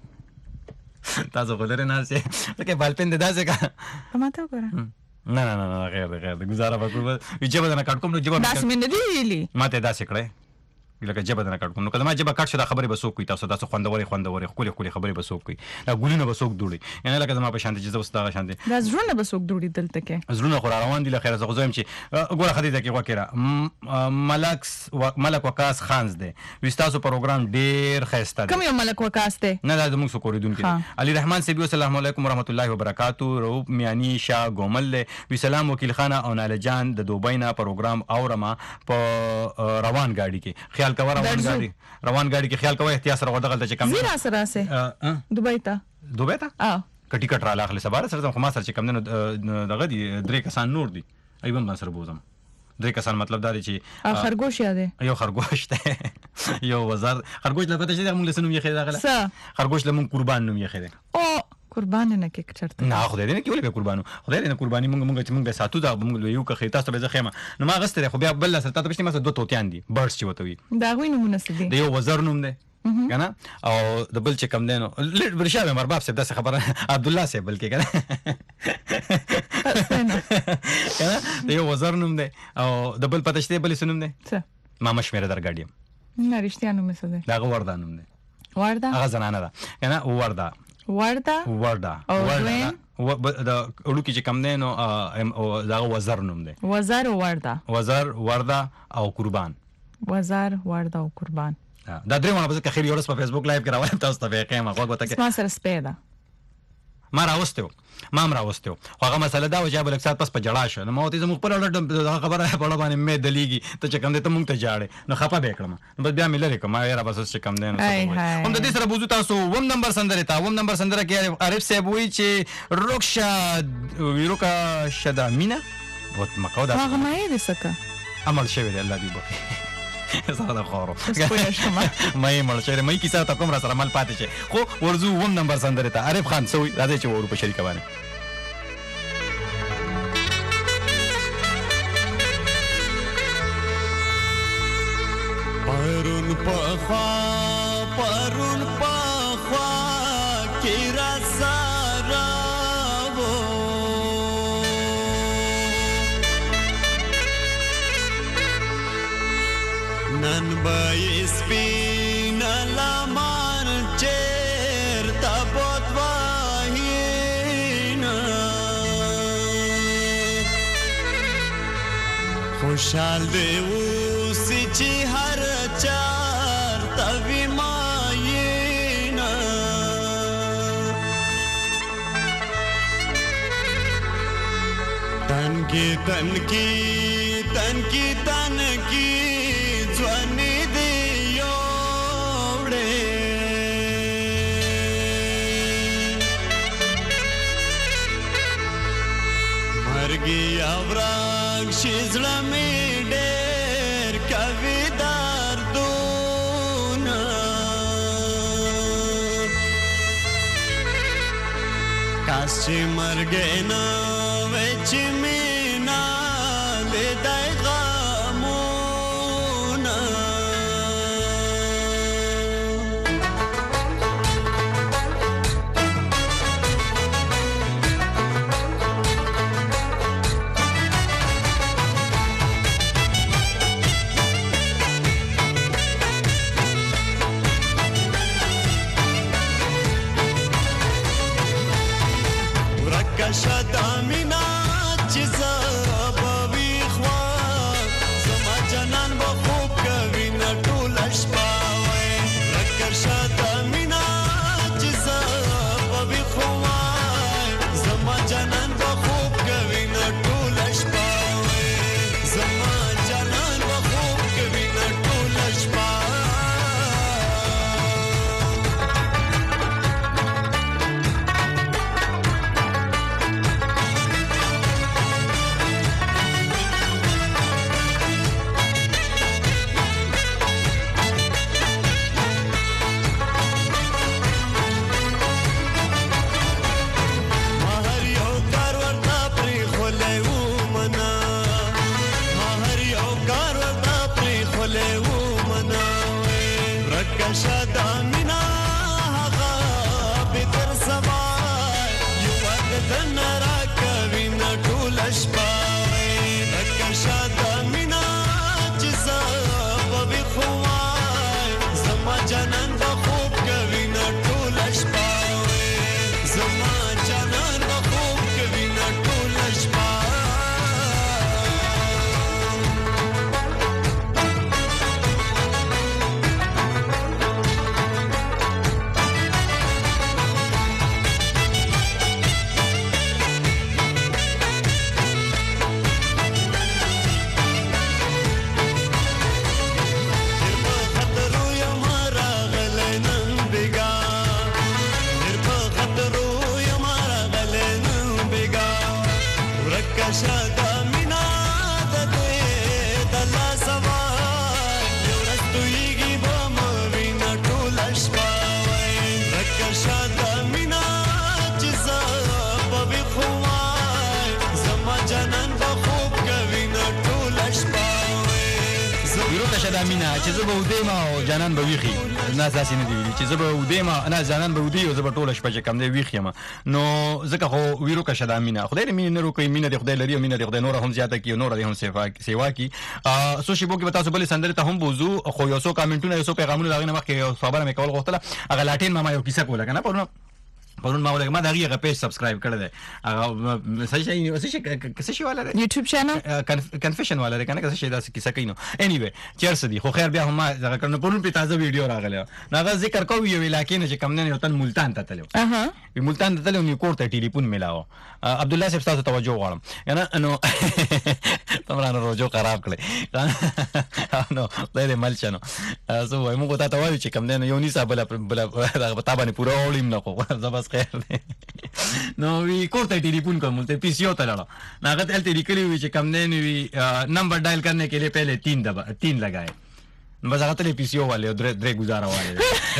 تاسو غلره نه سي لکه بالپین د داسې کا ماته وګوره نه نه نه غیر غیر گزاره وکړو چې بدن کټ کوم نو جواب داس مين دی ویلي ماته داسې کړه لکه جبه نه کټ کوم نو کله ما جبه کټ شو دا خبره به سوق کوي تاسو تاسو خوندوري خوندوري خولي خولي خبره به سوق کوي دا ګولونه به سوق دوړي یعنی لکه ما په شانتي چې زوستا شانتي دا زړونه به سوق دوړي دلته کې زړونه خو روان دي لخر زه غوځم چې ګوره خدای ته کې وکړه ملک ملک وقاص خانز دی وستاسو پروګرام ډیر خسته دی کوم یو ملک وقاص دی نه دا موږ سو کوریدونکو علي رحمان سیبی السلام علیکم ورحمت الله وبرکاتہ روب میانی شاه ګومل وی سلام وکیل خانه او ناله جان د دوبۍ نه پروګرام اورما په روان گاډي کې خیال کا روان گاډي روان گاډي کې خیال کوه احتیاط سره ودغلته چې کم زیرا سره سه دوبۍ ته دوبۍ ته اه کټی کټ را لاخله سبا سره خو ما سره چې کم نه دغه دي درې کسان نور دي ایوم ما سره بوزم درې کسان مطلب دا دی چې خرګوش یاده یو خرګوش ته یو وزر خرګوش لپاره چې موږ له سنوم یې خېدا غلا خرګوش له موږ قربان نوم یې خېدا او قربان نه کې چرته نه خدای دې نه کیول به قربانو خدای دې نه قرباني موږ موږ چې موږ به ساتو دا موږ یو که خېتا ته به ځخېما نو ما غسته خو بیا بل سره تاسو پښتنه ما دوه توتیان دي برډز چې وته وي دا غوي نمونه سدي د یو وزر نوم دی کنه او د بل چې کم دینو لټ برشا مې مرباب صاحب داسې خبره عبد الله صاحب بلکې کنه کنه یو وزر نوم دی او د بل پتهشته بل سنوم دی څه ما مشمیر درګاډیم نه رښتیا نوم څه دی دا وردا نوم دی وردا هغه زنانه ده کنه وردا وردا وردا وردا د اړو کې چې کم دینو او دا وزر نوم دی وزر وردا وزر وردا او قربان وزر وردا او قربان دا درې مونږ په خیر یورس په فیسبوک لایو کې راوړم تاسو ته به قیمه کوګه ته ما سره سپیدا ما راوستو ما هم راوستو خو هغه مسله دا و چې بل اکثر پس په جړا شو نو مو ته زموږ پر لړ خبره په لړ باندې مې دلیږي ته چې کم دې ته مونږ ته جاړې نو خپه به کړم نو بس بیا مې لری کوم یاره بس چې کم دې نو هم د دې سره بوزو تاسو وم نمبر سندره تا وم نمبر سندره کې عارف صاحب وی چې روکشا ویروکا شدا مینا وت مقودا هغه مې دې سکه عمل شوی دی الله دې وکړي زړه خورو مې مړ شوی مې کیسه تا کوم را سره مل پاتې شي خو ورزو وم نمبر سندره تا عارف خان سوې راځي چې ورو په شریکه باندې پرون پخوا پرون پخوا کی را سارا وو نن بای سپین لامان چیر تابوت واهینا خوشحال دیو سی چی هر چار توی مایینا تن کی تن کی تن کی تن کی ځواني دی یوړې مرګي اورنګ شیزړه می ډېر کوي دردونه کاش چې مرګ نه وای چې مینا لیدای غمونه شدا مینا چې زبوي خوا زما جنان به خوب کوي نه ټول شپه وای رکر شدا مینا چې زبوي خوا زما جنان به خوب کوي نه ټول شپه وای زما جنان به خوب کوي نه ټول شپه شدا مینا هغه به تر سبا یو وخت نرا کوي نه ټول شپه رکه شدا مینا چې زبوي خوا زما جنان به خوب کوي نه ټول شپه زما جنان به خوب کوي نه ټول شپه شدا مینا د دې د لا سوا یو رستويږي به مو وینا ټول شپه وای رکه شدا مینا چې زبوي خوا زما جنان به خوب کوي نه ټول شپه وای دا مینا چې زه به ودې ما او جانان به ویخي نه داسې نه دی ویلي چې زه به ودې ما نه جانان به ودې او زه به ټوله شپه چې کم دی ویښ یم نو ځکه خو ویروکه شه دا مینه خدای دې مینې نه روکوي مینه دې خدای لري او مینه دې خدای نوره هم زیاته کړي او نوره دې هم سیوا کړي څو شېبو کې به تاسو بلې سندرې ته هم بوځو خو یو څو کامنټونه یو څو پیغامونه د هغې نه مخکې یو خبره مې کول غوښتله هغه لاټین ماما یو کیسه کوله که نه پرونه پرون ما ولګ ما دا هغه پیج سبسکرایب کړی دی هغه څه شي څه شي څه شي والا دی یوټیوب چینل کنفیشن والا دی کنه څه شي دا کیسه کینو اني وی چیرس دی خو خیر بیا هم دا کړنه پرون په تازه ویډیو راغله هغه ذکر کوي یو علاقې نه چې کم نه یو تن ملتان ته تلو اها ملتان ته تلو نو کوړه ټلیفون ملاو عبد الله صاحب تاسو توجه غواړم یعنی نو تمرانه روزو خراب کړی نو دې مل چنو سو وای موږ ته ته وایو چې کم نه یو نيسا بل بل پتا باندې پورا اولیم نه خو زبس خیر نو وی کوړه ټلیفون کوم ته پی سی او ته لاړ ناغت ال ته لیکلی وی چې کم نه وی نمبر ډایل کرنے के लिए पहले तीन दबा तीन लगाए बस आते ले पीसीओ वाले दरे दरे गुजारा वाले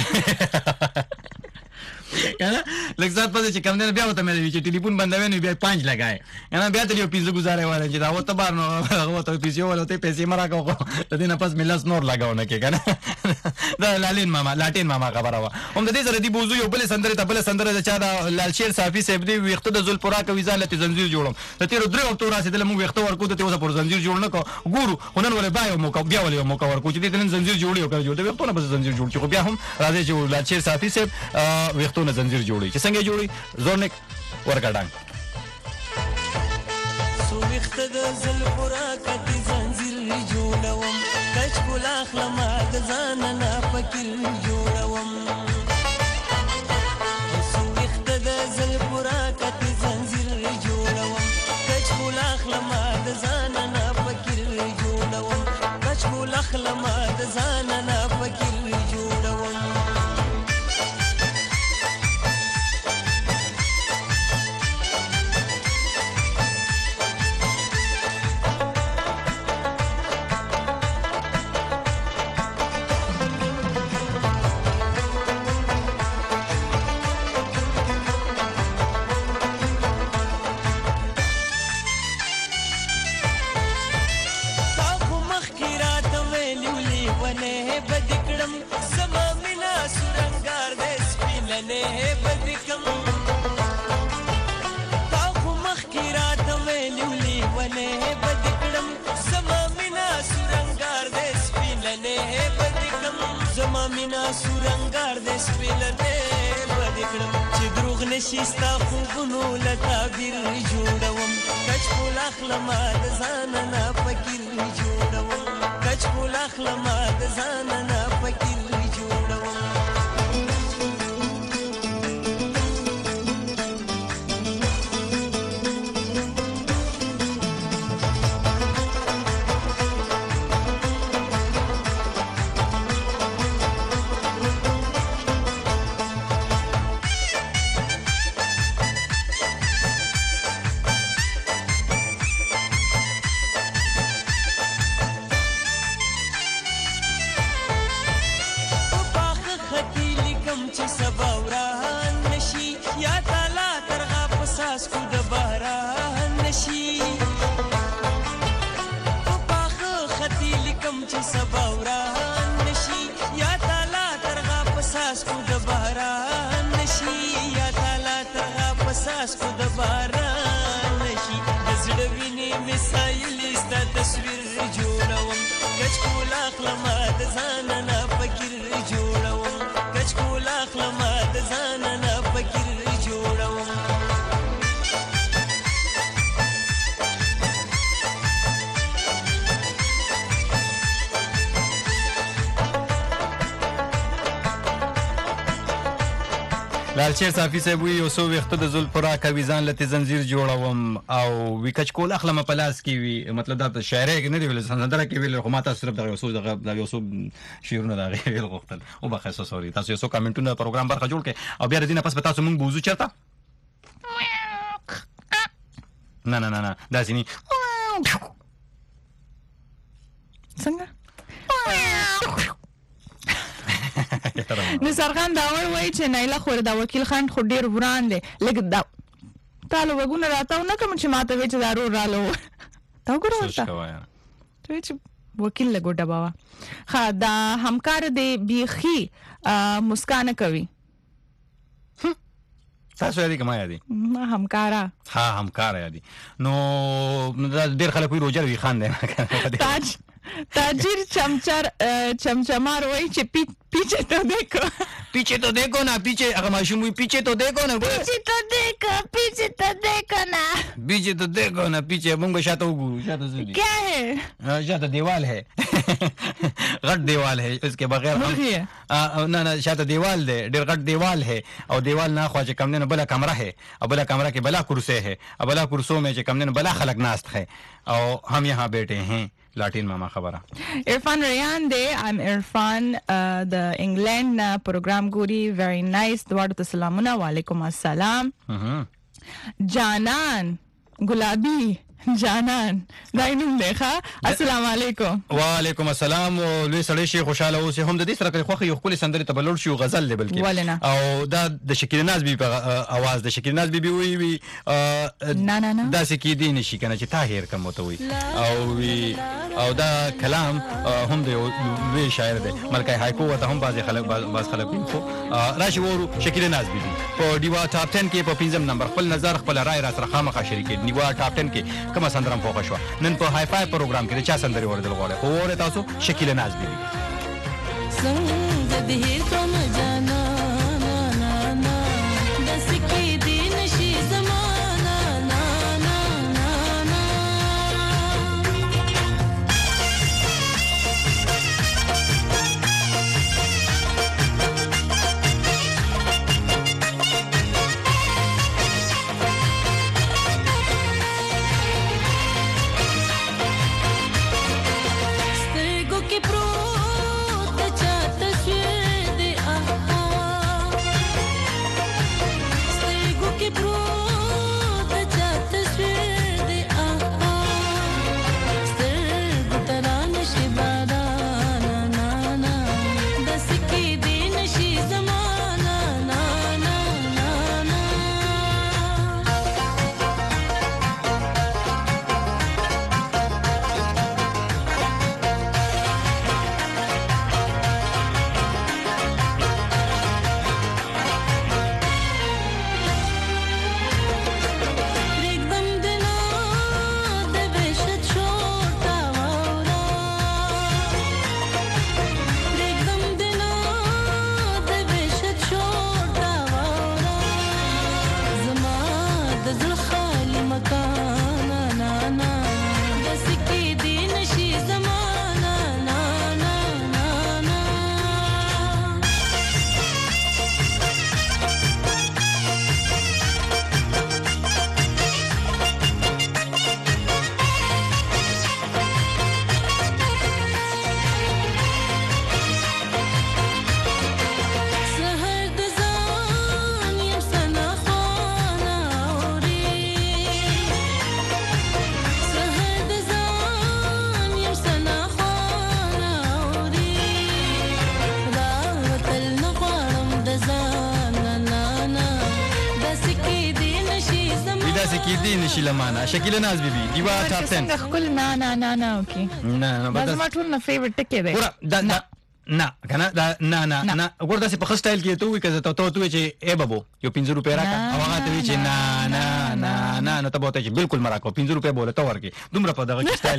کنه لکه ځات پدې چې کم نه بیا وته مې چې ټلیفون بندوي نو بیا پنځ لګای کنه بیا ته یو پیسې گزارې واره چې دا وته بار نو هغه ته پیسې ولا ته پیسې مرا کو ته دینه پس ملاس نور لگاو نه کې کنه دا لالین ماما لاټین ماما خبره وا هم د دې سره دی بوزو یو بل سندره ته بل سندره د چا دا لال شیر صافي صاحب دی ویخته د زول پورا کوي ځاله زنجیر جوړم ته تیر درې وخت راسي د موږ ویخته ورکو ته اوسه پر زنجیر جوړ نه کو ګورو هنن ولې بایو مو کو بیا ولې مو کو ورکو چې دې نن زنجیر جوړي او کړ جوړ ته ویخته نه بس زنجیر جوړ چې بیا هم راځي چې لال شیر صافي صاحب ویخته نه زنجیر جوړي څنګه جوړي زورنک ورګډان سوخت د زل پورا کتی زنجیر جوړوم کچ ګلا خلما د ځان نه فکر جوړوم سوخت د زل پورا کتی زنجیر جوړوم کچ ګلا خلما د ځان نه فکر جوړوم کچ ګلا خلما د ځان نه فکر جوړوم سورنګار د سپیلنه بدکړم چې دروغ نشيستا خوبونو لتابیر جوړوم کچ کول اخلم د ځان نه فکر جوړوم کچ کول اخلم د ځان نه فکر جوړوم لال شیر صافي صاحب وی اوسو وخت د زول پورا کوي ځان لته زنجیر جوړوم او وکچ کول اخلم پلاس کی وی مطلب دا شاعری کې نه دی ویل سندره کې ویل خو ماته صرف د اوسو د اوسو شیرونه دا غیر غوښتل او بخښه سوري تاسو اوسو کمنټونه پروګرام برخه جوړ کې او بیا دینه پس به تاسو مونږ بوزو چرته نه نه نه نه دا سینی څنګه نو سرغان دا وای چې نایله خور دا وکیل خان خو ډیر وران دی لګ دا تاسو وګونه راته نه کوم چې ماته وچ دارو رالو تا وګورئ ورته ته چې وکیل لګو ډباوا خا دا همکار دې بیخي مسکانه کوي تاسو یې کومه یادي ما همکارا ها همکارا یادي نو ډېر خلک وی روجر وی خان دی تاج ताजिर चमचर चमचमार वही चे पी, पीछे तो देखो पीछे तो देखो ना पीछे अगर माशूम पीछे तो देखो ना पीछे तो देखो पीछे तो देखो ना पीछे तो देखो ना पीछे मुंगो शातो शातो सुनी क्या है शातो दीवाल है गट दीवाल है इसके बगैर ना ना शातो दीवाल दे डेढ़ गट दीवाल है और दीवाल ना ख्वाजे कमने न बला कमरा है अब बला कमरा के बला कुर्सी है अब बला कुर्सों में जो कमने न बला खलक नास्त है और हम यहाँ बैठे हैं लाटिन मामा खबरा इरफान रियान दे I am Irfan the England programme गोरी वेरी नाइस दुआर तो सलामुना वालेकुम अस्सलाम जानान गुलाबी जानान दाइनुम देखा अस्सलाम वालेकुम वालेकुम अस्सलाम लوی سړی شي خوشاله اوسې هم د دې سره کې خوخي یو خپل سندري ته بلور شو غزل دی بلکې او دا د شکیل ناز بي په आवाज د شکیل ناز بي بي وی وی نه نه نه دا سکی دي نشي کنه چې طاهر کوم ته وي او وی او دا کلام هم د لوی شاعر دی ملکه هایکو ته هم باز خلک باز خلک کو راشي ورو شکیل ناز بي په دیوا ټاپ ټن کې په پنځم نمبر خپل نظر خپل رائے را سره خامخا شریک دیوا ټاپ ټن کې کومه سندرم فوق شو نن په هاي فاي پروګرام کې چا سندري اوردل غواړي خو ورته تاسو شکیل ناز بي څنګه دې کوم جانا نا نا نا دس کې دین شي زمانہ نا نا نا نا لمانه شکیل ناز بي بي دیوا ټاپ ټن څنګه خپل نه نه نه نه اوکي نه نه بس ما ټول نه فیورټ ټکی دی ګور دا نه کنه دا نه نه نه ګور دا په خسټایل کې ته وې کزه ته ته وې چې ای بابو یو پنځه روپیا راکا او هغه ته وې چې نه نه نه نه نو ته بوته چې بالکل مراکو پنځه روپیا بوله ته ورکی دومره په دغه سټایل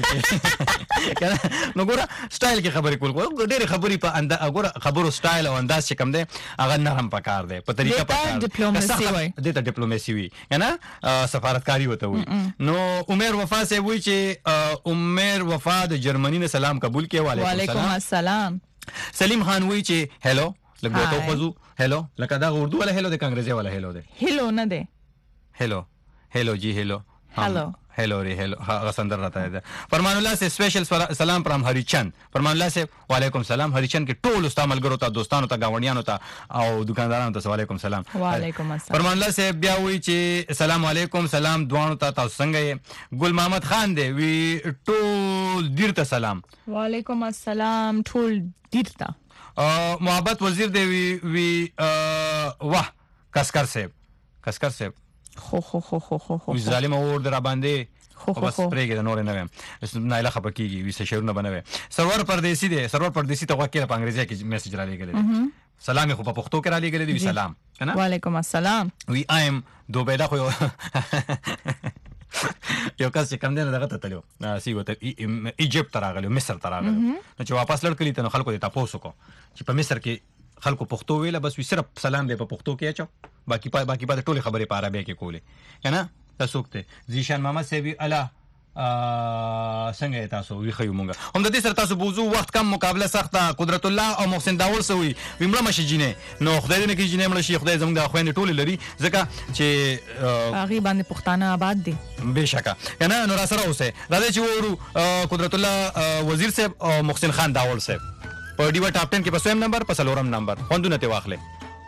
کې کنه نو ګور سټایل کې خبرې کول ډېر خبرې په اند ګور خبرو سټایل او انداز چې کم دی هغه نرم پکار دی په طریقه پکار ډیپلوماسي وای دته ډیپلوماسي وي کنه سفارتکاری وته وي نو عمر وفا سے وای چې عمر وفا د جرمنی نه سلام قبول کړي وعلیکم السلام سلیم خان وای چې هلو لګو ته خوځو هلو لکه دا اردو ولا هلو د انګریزي ولا هلو دی هلو نه دی हेलो हेलो जी हेलो हेलो हेलो रे हेलो हाँ संदर रहता है फरमान अल्लाह से स्पेशल सलाम फ्रॉम हरिचंद फरमान अल्लाह से वालेकुम सलाम हरिचंद के टोल उस्तामल गरो ता दोस्तान होता गावड़ियान होता और दुकानदार होता वालेकुम सलाम वालेकुम अस्सलाम फरमान अल्लाह से ब्या हुई चे सलाम वालेकुम सलाम दुआन होता ता संगे गुल मोहम्मद खान दे वी टोल दिरता सलाम वालेकुम अस्सलाम टोल दिरता मोहब्बत वजीर दे वी वी वाह कसकर से कसकर से خو خو خو خو خو ظالم اور در باندې خو بس پرېږه د نور نه ویم نایله خپکیږي وسه شعرونه بنوي سرور پردیسی دی سرور پردیسی ته وکیل په انګریزي کې میسج را لګل دي سلام خو په پښتو کې را لګل دي سلام کنه وعلیکم السلام وی ایم دوبیدا خو یو کس چې کم دی دغه ته تلو سی وته ایجپت راغلی مصر ته راغلی نو چې واپس لړ کلی ته خلکو ته تاسو کو چې په مصر کې خلکو پښتو ویله بس وی صرف سلام دی په پښتو کې اچو باقي پای باقي پای ټول خبرې په عربي کې کولې کنه تاسو ته زیشان محمد سیوی الله څنګه تاسو وی خو مونږه هم د دې سره تاسو بوزو وخت کم مقابله سخته قدرت الله او محسن داول سوی ویمړه مشي جینې نو خدای دې نه کې جینې مړ شي خدای زموږ د خويندې ټول لري ځکه چې هغه باندې پښتانه آباد دي بهشکه کنه نو را سره اوسه راځي چې ورو قدرت الله وزیر صاحب او محسن خان داول صاحب په ډیوا ټاپ ټن کې په سویم نمبر په سلورم نمبر خوندونه ته واخلې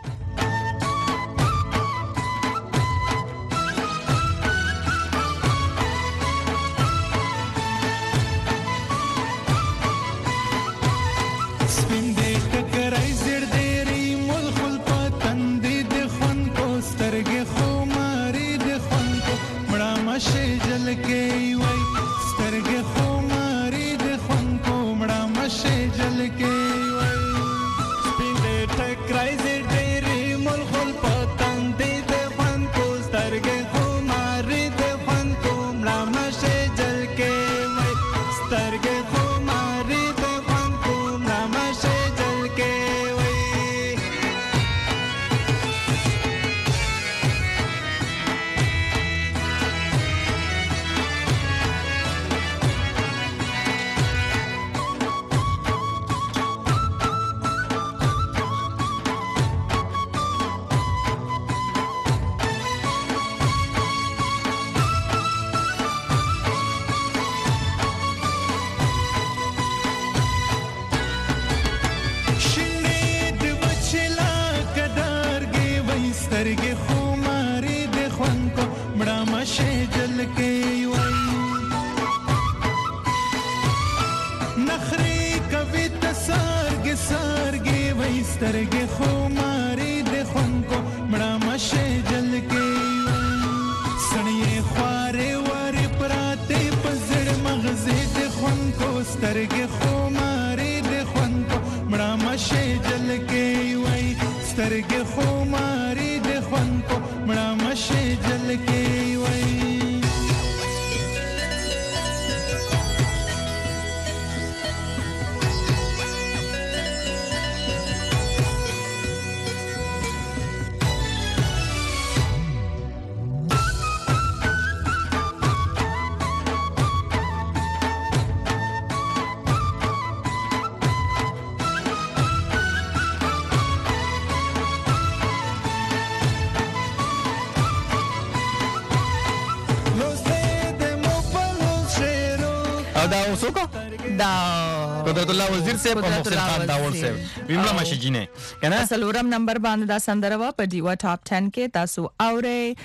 دا قدرت الله وزیر صاحب او محسن خان داول صاحب ویمړه مشي جینې کنه سلورم نمبر باندې دا سندره وا په دیوا ټاپ ټن کې تاسو اوري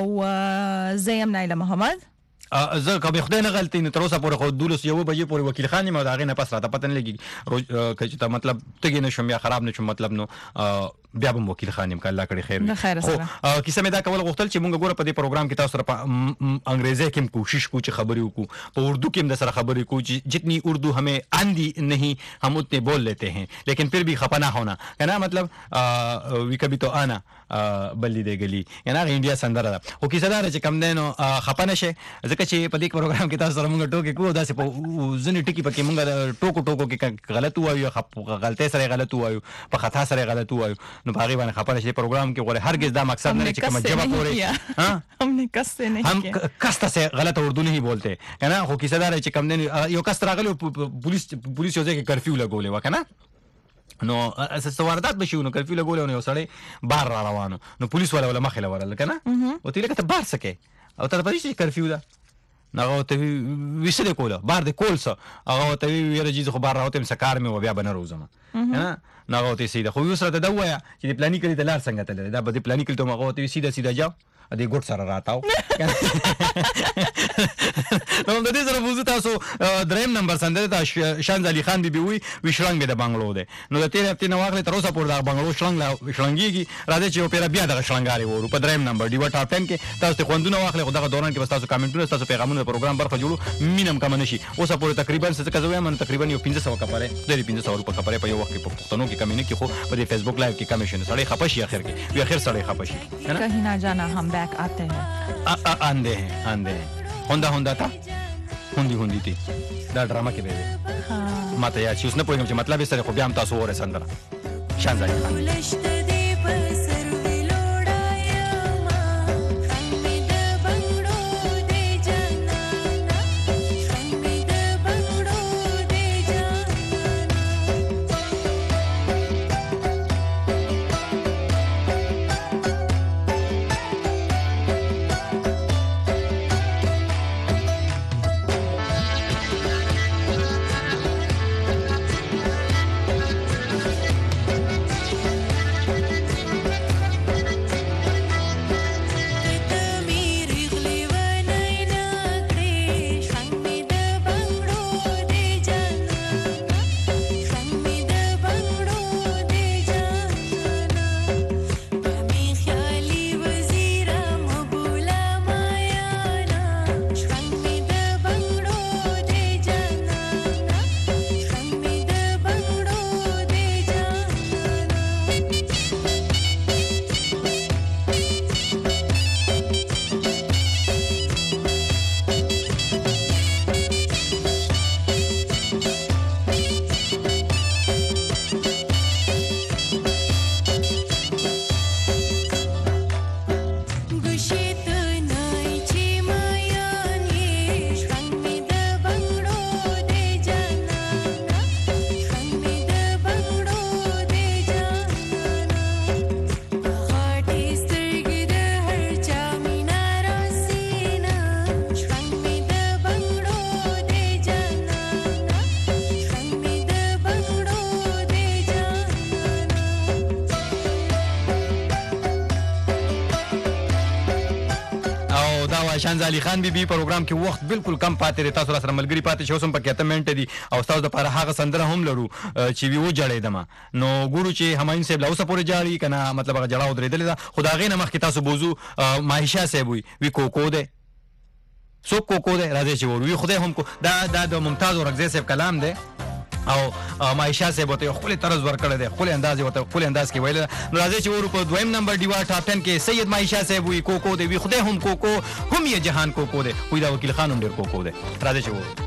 او زیم نایله محمد زه کبه خدای نه غلطی نه تر اوسه پورې خو دولس یو بجې پورې وکیل خان ما دا غي نه پس راته پته نه لګي کله چې مطلب تګ نه شوم یا خراب نه شوم مطلب نو بیا به وکیل خان یم الله کړي خیر خو کیسه مې دا کول غوښتل چې مونږ ګوره په دې پروګرام کې تاسو سره په انګریزي کې کوشش کو چې خبرې وکړو په اردو کې هم د سره خبرې کو چې جتنی اردو हमें आंधी नहीं हम उतने बोल लेते हैं लेकिन फिर भी खपा ना होना है ना मतलब वी कभी तो आना बल्ली दे गली है ना इंडिया सन्दर हो किसे دا چې کم دینو خپه نشه ځکه چې په دې پروګرام کې تاسو سره مونږ ټوکی کو دا چې په ځنې ټکی پکې مونږ ټوکو ټوکو کې غلط وایو غلطه سره غلط وایو په خطا سره غلط وایو نو باغی باندې خپه نشه پروګرام کې غوړي هرگز دا مقصد نه چې کوم جواب پورې ها हमने कस से नहीं हम कस्त से गलत उर्दू नहीं बोलते है ना हो किसे دا چې کم دینو یو کس راغلی پولیس پولیس یو ځای کې کرفیو لګولې وکنه نو اساس واردات بشو نو کرفیو لګول نو سړی بار را روانو نو پولیس ولا ولا مخله ورل کنه او تی لکه ته بار سکے او ته پدې چې کرفیو دا نو ته وسره کوله بار د کول سو هغه ته ویره چې خو بار راوته مسکار مې و بیا بنه روزم نه نو ته سیده خو یو سره ته دا وایا چې پلاني کړی ته لار څنګه ته دا به پلاني کړی ته مغه ته سیده سیده جاو ا دې ګډ سره راتاو نو د دې سره وځو تاسو دریم دویم نمبر سندره ته شانز علي خان بیبي وی وشلنګ به د بنگلو ده نو د تیر هفته نو واخلې تر اوسه پورې د بنگلو شلنګ لا وشلنګيږي راځي چې اوپیرا بیا د شلنګاري وو په دریم نمبر دی ټاپ ټن کې تاسو ته خوندونه واخلې خدای دوران کې تاسو کمنټونه تاسو پیغامونه پروګرام برخه جوړو مينم کم نشي اوسه پورې تقریبا څه څه کوي من تقریبا یو پنځه سوه کپاره د پنځه سوه روپے کپاره په یو وخت کې په پښتنو کې کمینه کې خو په فیسبوک لایو کې کمیشن سړی خپشي اخر کې وی اخر سړی خپشي कहीं ना जाना हम बैक आते हैं आंदे हैं आंदे हैं होंदा होंदा था हुंदी हुंदी थी دا ډرامه کې دی ها ماته یا چې اوس نه پوهیږم چې مطلب یې سره خو بیا هم تاسو وره سندره شان ځای شانز علي خان بیبي پروګرام کې وخت بالکل کم پاتې دی تاسو سره ملګری پاتې شو سم پکې اته منټه دي او تاسو د لپاره هغه سندره هم لرو چې وی و جړې دما نو ګورو چې هماین صاحب لا اوسه پورې جاړي کنه مطلب هغه جړاو درېدل دا خدای غینه مخ کې تاسو بوزو ماهیشا صاحب وی وی کوکو ده سو کوکو ده راځي چې وی خدای هم کو دا دا د ممتاز اورغزي صاحب کلام ده او ماهیشا صاحب ته خپل طرز ورکړی دی خپل انداز ورته خپل انداز کې ویل نو راځي چې ورو په دویم نمبر دیوا ټاپ ټن کې سید ماهیشا صاحب وی کوکو دی وی خدای هم کوکو هم یې جهان کوکو دی وی دا وکیل خان هم ډیر کوکو دی راځي چې ورو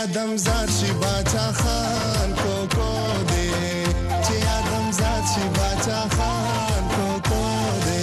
آدم زاد شي باچا خان کوکو دے چې آدم زاد شي باچا خان کوکو دے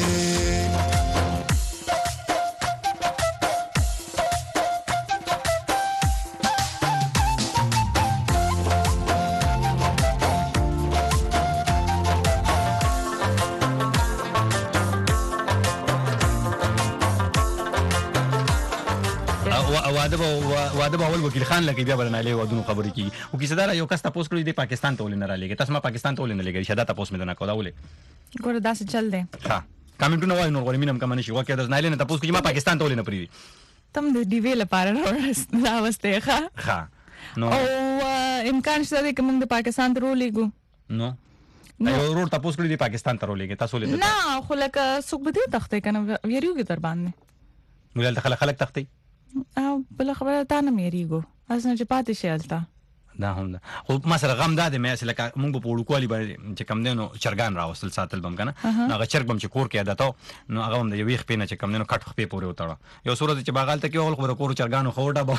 واده واده باول وکیل خان لکه بیا برنالې ودونو خبرې کی او کیسه دار یو کس تاسو کړی دی پاکستان ته ولې نه را لګي تاسو ما پاکستان ته ولې نه لګي شاده تاسو مې نه کوله ولې ګوره دا څه چل دی ها کمنټونه وای نور غوړې مینم کمنه شي وکړه د نه تاسو کې ما پاکستان ته ولې نه پریوي تم د ډی وی لپاره راوسته ښه ها نو او امکان شته چې موږ د پاکستان ته ولېګو نو یو ورور تاسو کړی دی پاکستان ته ولېګي تاسو ولې نه خو لکه څوک به دې تخته کنه ویریوږي در باندې ولل خلک خلک تخته او بل خبره تا نه میریګو اسنه چې پاتې شالتا دا هم ده خو ما سره غم ده مې اصل لکه موږ په وړوکوالي باندې چې کم دینو چرګان راوستل ساتل بم کنه هغه چرګ بم چې کور کې عادت نو هغه هم د یوې خپې نه چې کم دینو کټ خپې پورې وتاړه یو صورت چې باغال ته کې اول خبره کور چرګانو خوټه به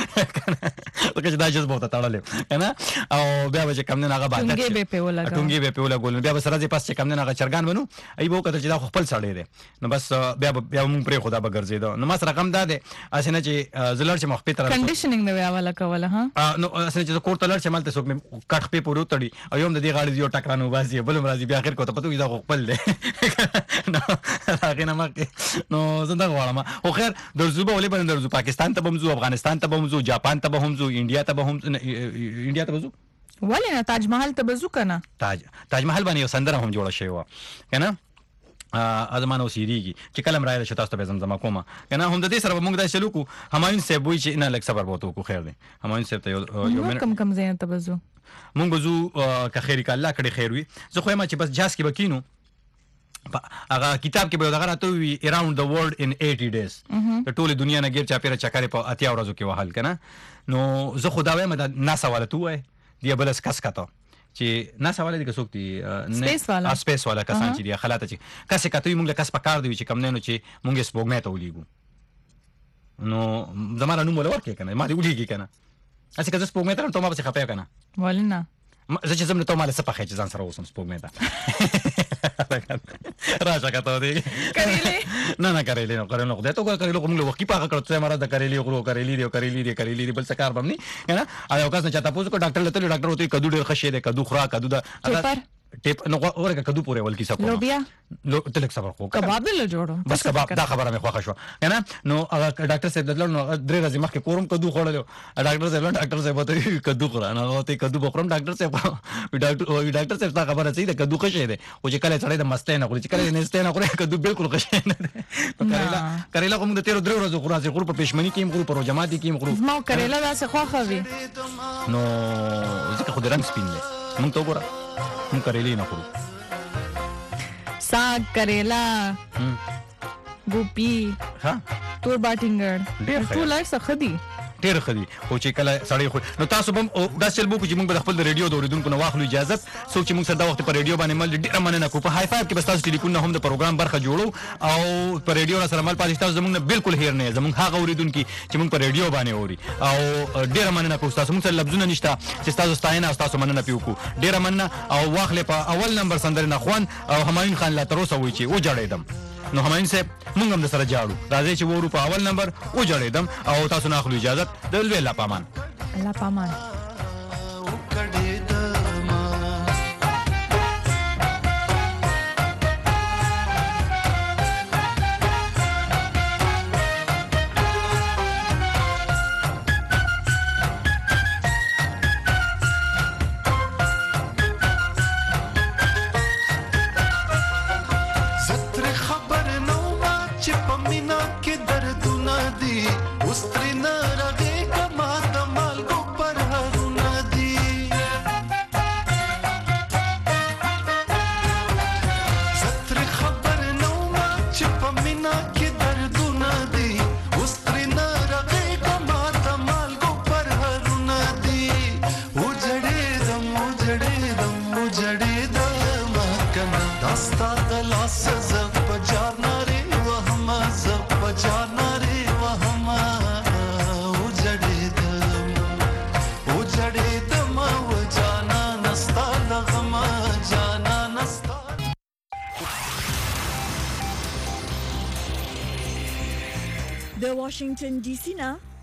لکه چې دا جذب وته تاړل کنه او بیا به چې کم دینو هغه باندې ټونګي به په ولا ټونګي به په ولا ګول بیا به سره دې پاس چې کم دینو هغه چرګان بنو ای به کته چې دا خپل سړی دی نو بس بیا بیا موږ پرې خدا به ګرځیدو نو ما سره غم ده اسنه چې زلر چې مخ په طرف کنډیشنینګ دی والا کوله ها نو اسنه چې کور تلل چې مالته څوک کټ په پورو تړي او یم د دې غاړي یو ټکرانو باسي بل مرضی بیا اخر کو ته پتو دا خپل دی نو هغه نه مکه نو زنده غواړم خو خیر درځو به ولې باندې درځو پاکستان ته بمزو افغانستان ته بمزو جاپان ته بمزو انډیا ته بم انډیا ته بمزو ولې نه تاج محل ته بزو کنه تاج تاج محل باندې یو سندره هم جوړه شوی و کنه ازمانو سیریږي چې کلم راځي چې تاسو ته زمزم کومه کنه هم د دې سره موږ د سلوکو همایون صاحب وی چې نه لک صبر وته کو خیر دی همایون صاحب ته یو یو کم کم زین ته بزو موږ بزو که خیر ک الله کړي خیر وي زه خو ما چې بس جاس کې بکینو هغه کتاب کې به دا راته وی اراوند د ورلد ان eighty days د ټوله دنیا نه غیر چا پیره چکرې په اتیا ورځو کې وحل کنه نو زه خدا وایم دا ناسا والا تو وای دی بلس کس کته چې ناسا والا دي کڅوک دي سپیس والا سپیس والا کسان چې دی خلاته چې کسه کته موږ له کس پکار دی چې کم نه نو چې موږ سپوږمۍ ته ولېګو نو زماره نو مولا ورکې کنه ما دی ولېږي کنه اسی که سپوږمۍ ته ته ما به خپه کنه ولنه زه چې زم ته مال سپه خې چې ځان سره وسم سپوږمۍ ته راځه کته دی کړيلې نه نه کړيلې نو کړو نو ته کو کړيلو کوم له وکی پاګه کړو ته ماره د کړيلې غرو کړيلې دی کړيلې دی کړيلې دی بل څه کار بم نه کنه ایو کس نه چاته پوسو کو ډاکټر لته ډاکټر وته کدو ډېر خشه دی کدو خورا کدو دا ټیپ نو اورګه کدو پورې ول کی سکو لوبیا لو تلک صبر خو کباب له جوړو بس کباب دا خبره مې خوښه شو کنه نو هغه ډاکټر صاحب دلته نو درې ورځې مخکې کورم کدو خوړلو ډاکټر صاحب ډاکټر صاحب ته کدو خورا نو ته کدو بخورم ډاکټر صاحب ډاکټر ډاکټر صاحب دا خبره صحیح ده کدو خشه ده او چې کله چړې د مستې نه خوري چې کله نه ستې نه خوري کدو بالکل خشه نه ده کریلا کریلا کوم د تیر درې ورځې خورا چې خور په پښمنی کې خور په جماعت کې خور ما کریلا دا څه خوخه وي نو ځکه خو د رنگ سپین دی مونږ ته وګوره مونږ کریلې نه خورو साग करेला गोपी ها تور باټینګر ټول لای څه خدي ډېر خدي او چې کله سړی خو نو تاسو هم دا سل بو چې موږ د خپل ریډیو د اوریدونکو نو واخلو اجازه سوچ چې موږ سره دا وخت په ریډیو باندې مل ډېر مننه کو په هاي فایو کې بس تاسو ټلیفون نه هم د پروګرام برخه جوړو او په ریډیو سره مل پاتې تاسو زموږ نه بالکل هیر نه زموږ هغه اوریدونکو چې موږ په ریډیو باندې اوري او ډېر مننه کو تاسو موږ سره لفظونه نشته چې تاسو ستاینه تاسو مننه پیو کو ډېر مننه او واخلې په اول نمبر سندره نه خوان او همایون خان لا تر اوسه وی چې و جړېدم نو همایون صاحب موږ هم د سره جاړو راځي چې وورو په اول نمبر و جړېدم او تاسو نه اخلو اجازه د الله پامان الله پامان Ustre na rage kama da malgo par واشنگټن ډي سي نه